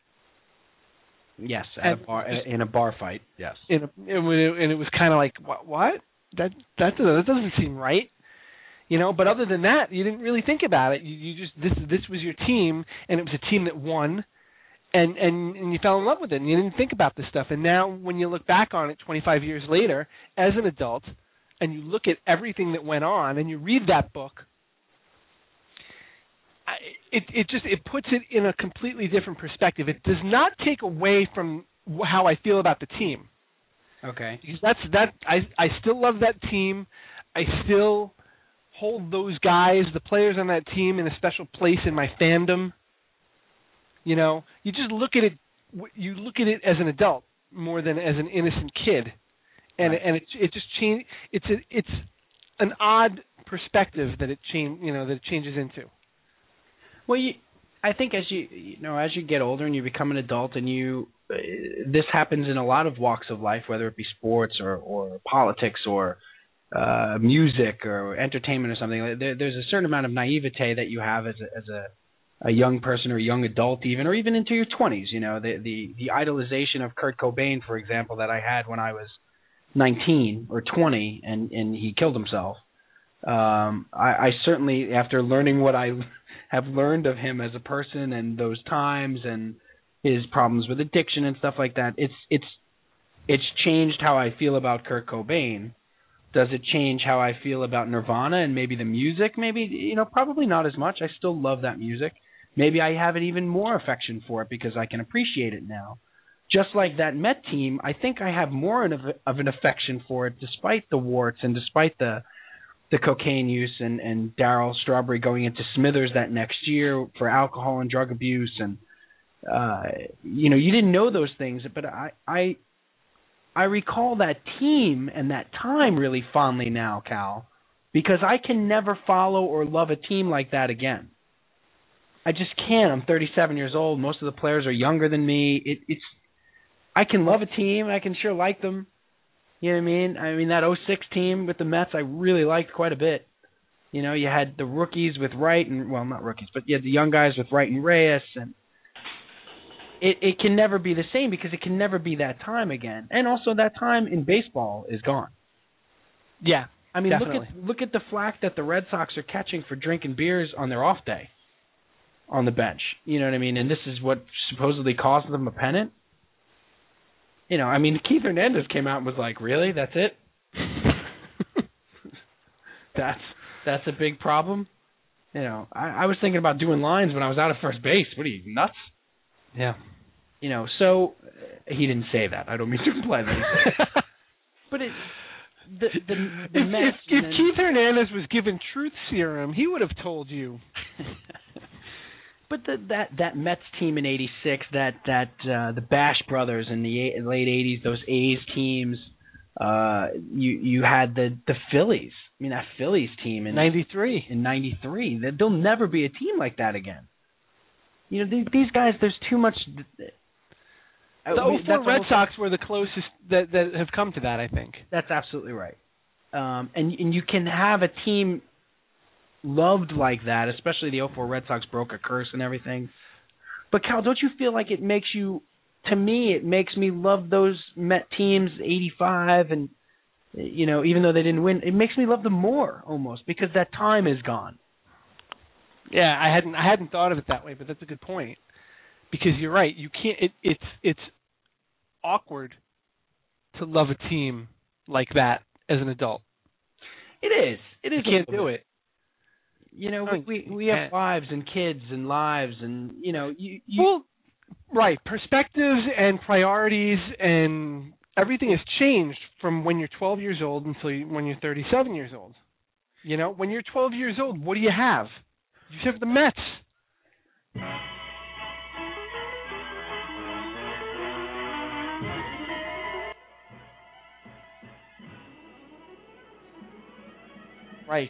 Yes, at a bar, in a bar fight. Yes, in a, and it was kind of like, what? What? That that that doesn't seem right, you know. But other than that, you didn't really think about it. You, you just this this was your team, and it was a team that won, and and and you fell in love with it, and you didn't think about this stuff. And now, when you look back on it, twenty-five years later, as an adult, and you look at everything that went on, and you read that book. It it just it puts it in a completely different perspective. It does not take away from how I feel about the team. Okay. Because that's that I I still love that team. I still hold those guys, the players on that team, in a special place in my fandom. You know, you just look at it. You look at it as an adult more than as an innocent kid, and right. and it it just change. It's a, it's an odd perspective that it change. You know that it changes into. Well, you, I think as you you know as you get older and you become an adult, and you uh, this happens in a lot of walks of life, whether it be sports or, or politics or uh, music or entertainment or something. There, there's a certain amount of naivete that you have as a, as a, a young person or a young adult, even or even into your twenties. You know, the the the idolization of Kurt Cobain, for example, that I had when I was nineteen or twenty, and and he killed himself. Um, I, I certainly, after learning what I have learned of him as a person and those times and his problems with addiction and stuff like that, it's it's it's changed how I feel about Kurt Cobain. Does it change how I feel about Nirvana and maybe the music? Maybe, you know, probably not as much. I still love that music. Maybe I have an even more affection for it because I can appreciate it now. Just like that Met team, I think I have more of, a, of an affection for it despite the warts and despite the the cocaine use and, and Darryl Strawberry going into Smithers that next year for alcohol and drug abuse. And, uh, you know, you didn't know those things, but I, I, I recall that team and that time really fondly now, Cal, because I can never follow or love a team like that again. I just can't. I'm thirty-seven years old. Most of the players are younger than me. It, it's, I can love a team. I can sure like them. You know what I mean? I mean, that oh six team with the Mets, I really liked quite a bit. You know, you had the rookies with Wright and, well, not rookies, but you had the young guys with Wright and Reyes. And it, it can never be the same because it can never be that time again. And also that time in baseball is gone. Yeah, I mean, definitely. look at look at the flack that the Red Sox are catching for drinking beers on their off day on the bench. You know what I mean? And this is what supposedly cost them a pennant. You know, I mean, Keith Hernandez came out and was like, really? That's it? that's that's a big problem? You know, I, I was thinking about doing lines when I was out of first base. What are you, nuts? Yeah. You know, so he didn't say that. I don't mean to imply that. But it, the, the, the if, Mets... If, if then, Keith Hernandez was given truth serum, he would have told you. But the, that that Mets team in eighty-six, that that uh, the Bash brothers in the eight, late eighties, those A's teams, uh, you you had the, the Phillies. I mean, that Phillies team in ninety-three. In ninety-three, there'll never be a team like that again. You know, these, these guys. There's too much. The oh four Red Sox were the closest that that have come to that, I think. That's absolutely right. Um, and and you can have a team loved like that, especially the oh four Red Sox broke a curse and everything. But Cal, don't you feel like it makes you, to me, it makes me love those Met teams, eighty-five, and, you know, even though they didn't win, it makes me love them more almost because that time is gone. Yeah, I hadn't I hadn't thought of it that way, but that's a good point. Because you're right, you can't. It, it's it's awkward to love a team like that as an adult. It is. It is. You can't do it. You know, Oh, we we you have can't. wives and kids and lives, and you know, you, you Well, right. Perspectives and priorities and everything has changed from when you're twelve years old until you, when you're thirty-seven years old. You know, when you're twelve years old, what do you have? You have the Mets. Right.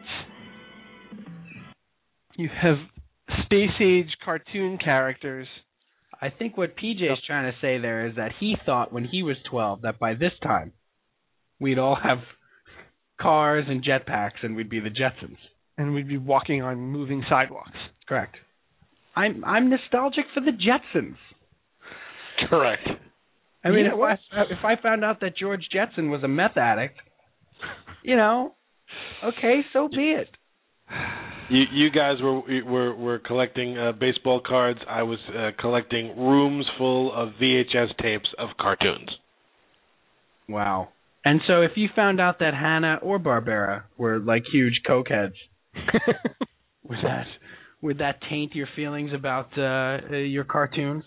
You have space-age cartoon characters. I think what P J is trying to say there is that he thought when he was twelve that by this time we'd all have cars and jetpacks and we'd be the Jetsons. And we'd be walking on moving sidewalks. Correct. I'm I'm nostalgic for the Jetsons. Correct. I mean, You if know what? I, if I found out that George Jetson was a meth addict, you know, okay, so be it. You you guys were were were collecting uh, baseball cards. I was uh, collecting rooms full of V H S tapes of cartoons. Wow. And so if you found out that Hanna or Barbera were like huge cokeheads, would that would that taint your feelings about uh, your cartoons?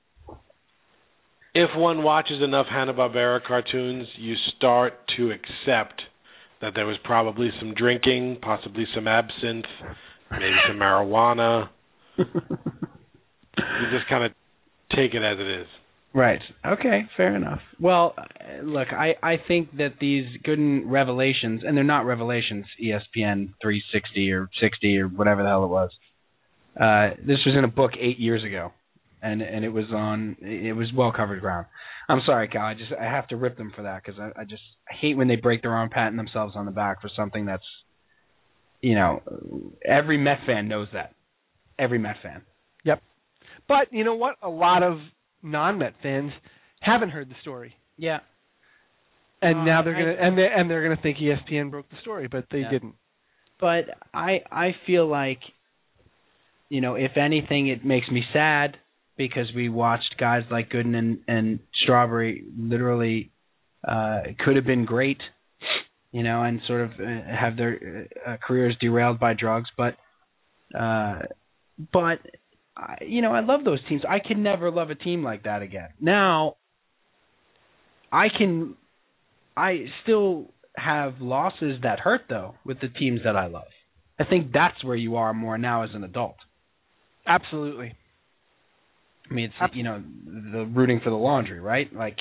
If one watches enough Hanna-Barbera cartoons, you start to accept that there was probably some drinking, possibly some absinthe, maybe some marijuana. You just kind of take it as it is. Right. Okay, fair enough. Well, uh, look, I, I think that these Gooden revelations, and they're not revelations, E S P N three sixty or sixty or whatever the hell it was. Uh, this was in a book eight years ago, and and it was on, it was well-covered ground. I'm sorry, Cal, I just I have to rip them for that because I, I just I hate when they break their own patent themselves on the back for something that's, you know, every Met fan knows that. Every Met fan. Yep. But you know what? A lot of non-Met fans haven't heard the story. Yeah. And Uh, now they're I- gonna and they and they're gonna think E S P N broke the story, but they Yeah. didn't. But I I feel like, you know, if anything, it makes me sad because we watched guys like Gooden and, and Strawberry literally uh, could have been great, you know, and sort of uh, have their uh, careers derailed by drugs. But, uh, but I, you know, I love those teams. I can never love a team like that again. Now, I can, I still have losses that hurt, though, with the teams that I love. I think that's where you are more now as an adult. Absolutely. I mean, it's, you know, the rooting for the laundry, right? Like,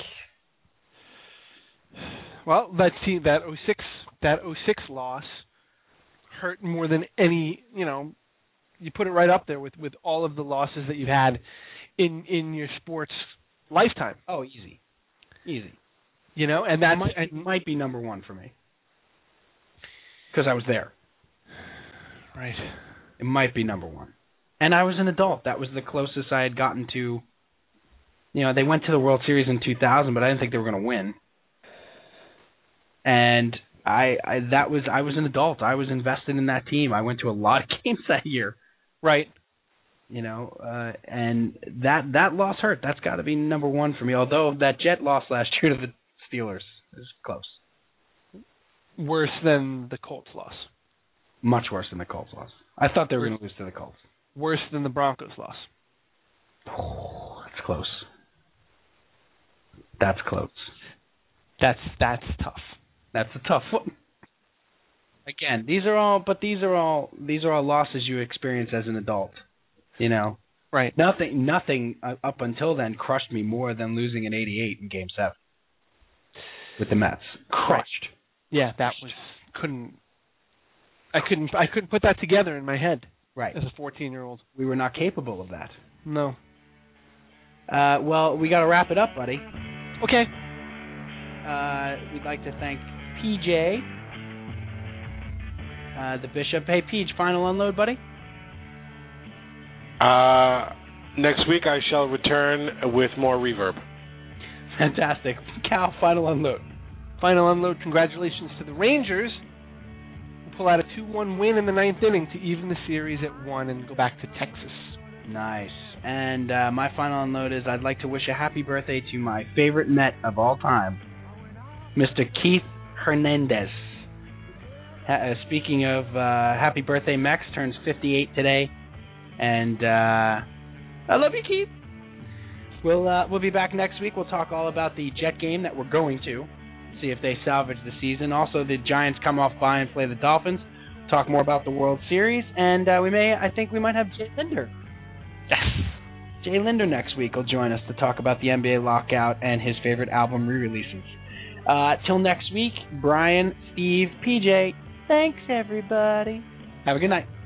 Well, that team, that oh six, that oh six loss hurt more than any. You know, you put it right up there with, with all of the losses that you've had in in your sports lifetime. oh, easy, easy. You know, and That that might, and, it might be number one for me because I was there. right. It might be number one, and I was an adult. That was the closest I had gotten to. You know, they went to the World Series in two thousand, but I didn't think they were going to win. And I, I, that was, I was an adult. I was invested in that team. I went to a lot of games that year. Right. You know, uh, and that that loss hurt. That's got to be number one for me. Although that Jet loss last year to the Steelers is close, Worse than the Colts loss. much worse than the Colts loss. I thought they were going to lose to the Colts. Worse than the Broncos loss. Oh, that's close. That's close. That's that's tough. That's a tough one. Again, these are all, but these are all, these are all losses you experience as an adult. You know, Right. nothing, nothing uh, up until then crushed me more than losing an eighty-eight in Game Seven with the Mets. Crushed. Yeah, that was couldn't. I couldn't. I couldn't put that together in my head Right. as a fourteen-year-old. We were not capable of that. No. Uh, well, we got to wrap it up, buddy. Okay. Uh, we'd like to thank P J, uh, the Bishop. Hey, Peach, final unload, buddy? Uh, next week I shall return with more reverb. Fantastic. Cal, final unload. Final unload. Congratulations to the Rangers, who pull out a two one win in the ninth inning to even the series at one and go back to Texas. Nice. And uh, my final unload is I'd like to wish a happy birthday to my favorite Met of all time, Mister Keith Hernandez. Ha- uh, speaking of uh, happy birthday, Mex turns fifty-eight today, and uh, I love you, Keith. We'll uh, we'll be back next week. We'll talk all about the Jet game that we're going to see if they salvage the season. Also, the Giants come off bye and play the Dolphins. Talk more about the World Series, and uh, we may I think we might have Jay Linder. Yes, Jay Linder next week will join us to talk about the N B A lockout and his favorite album re-releases. Uh, till next week, Brian, Steve, P J. Thanks, everybody. Have a good night.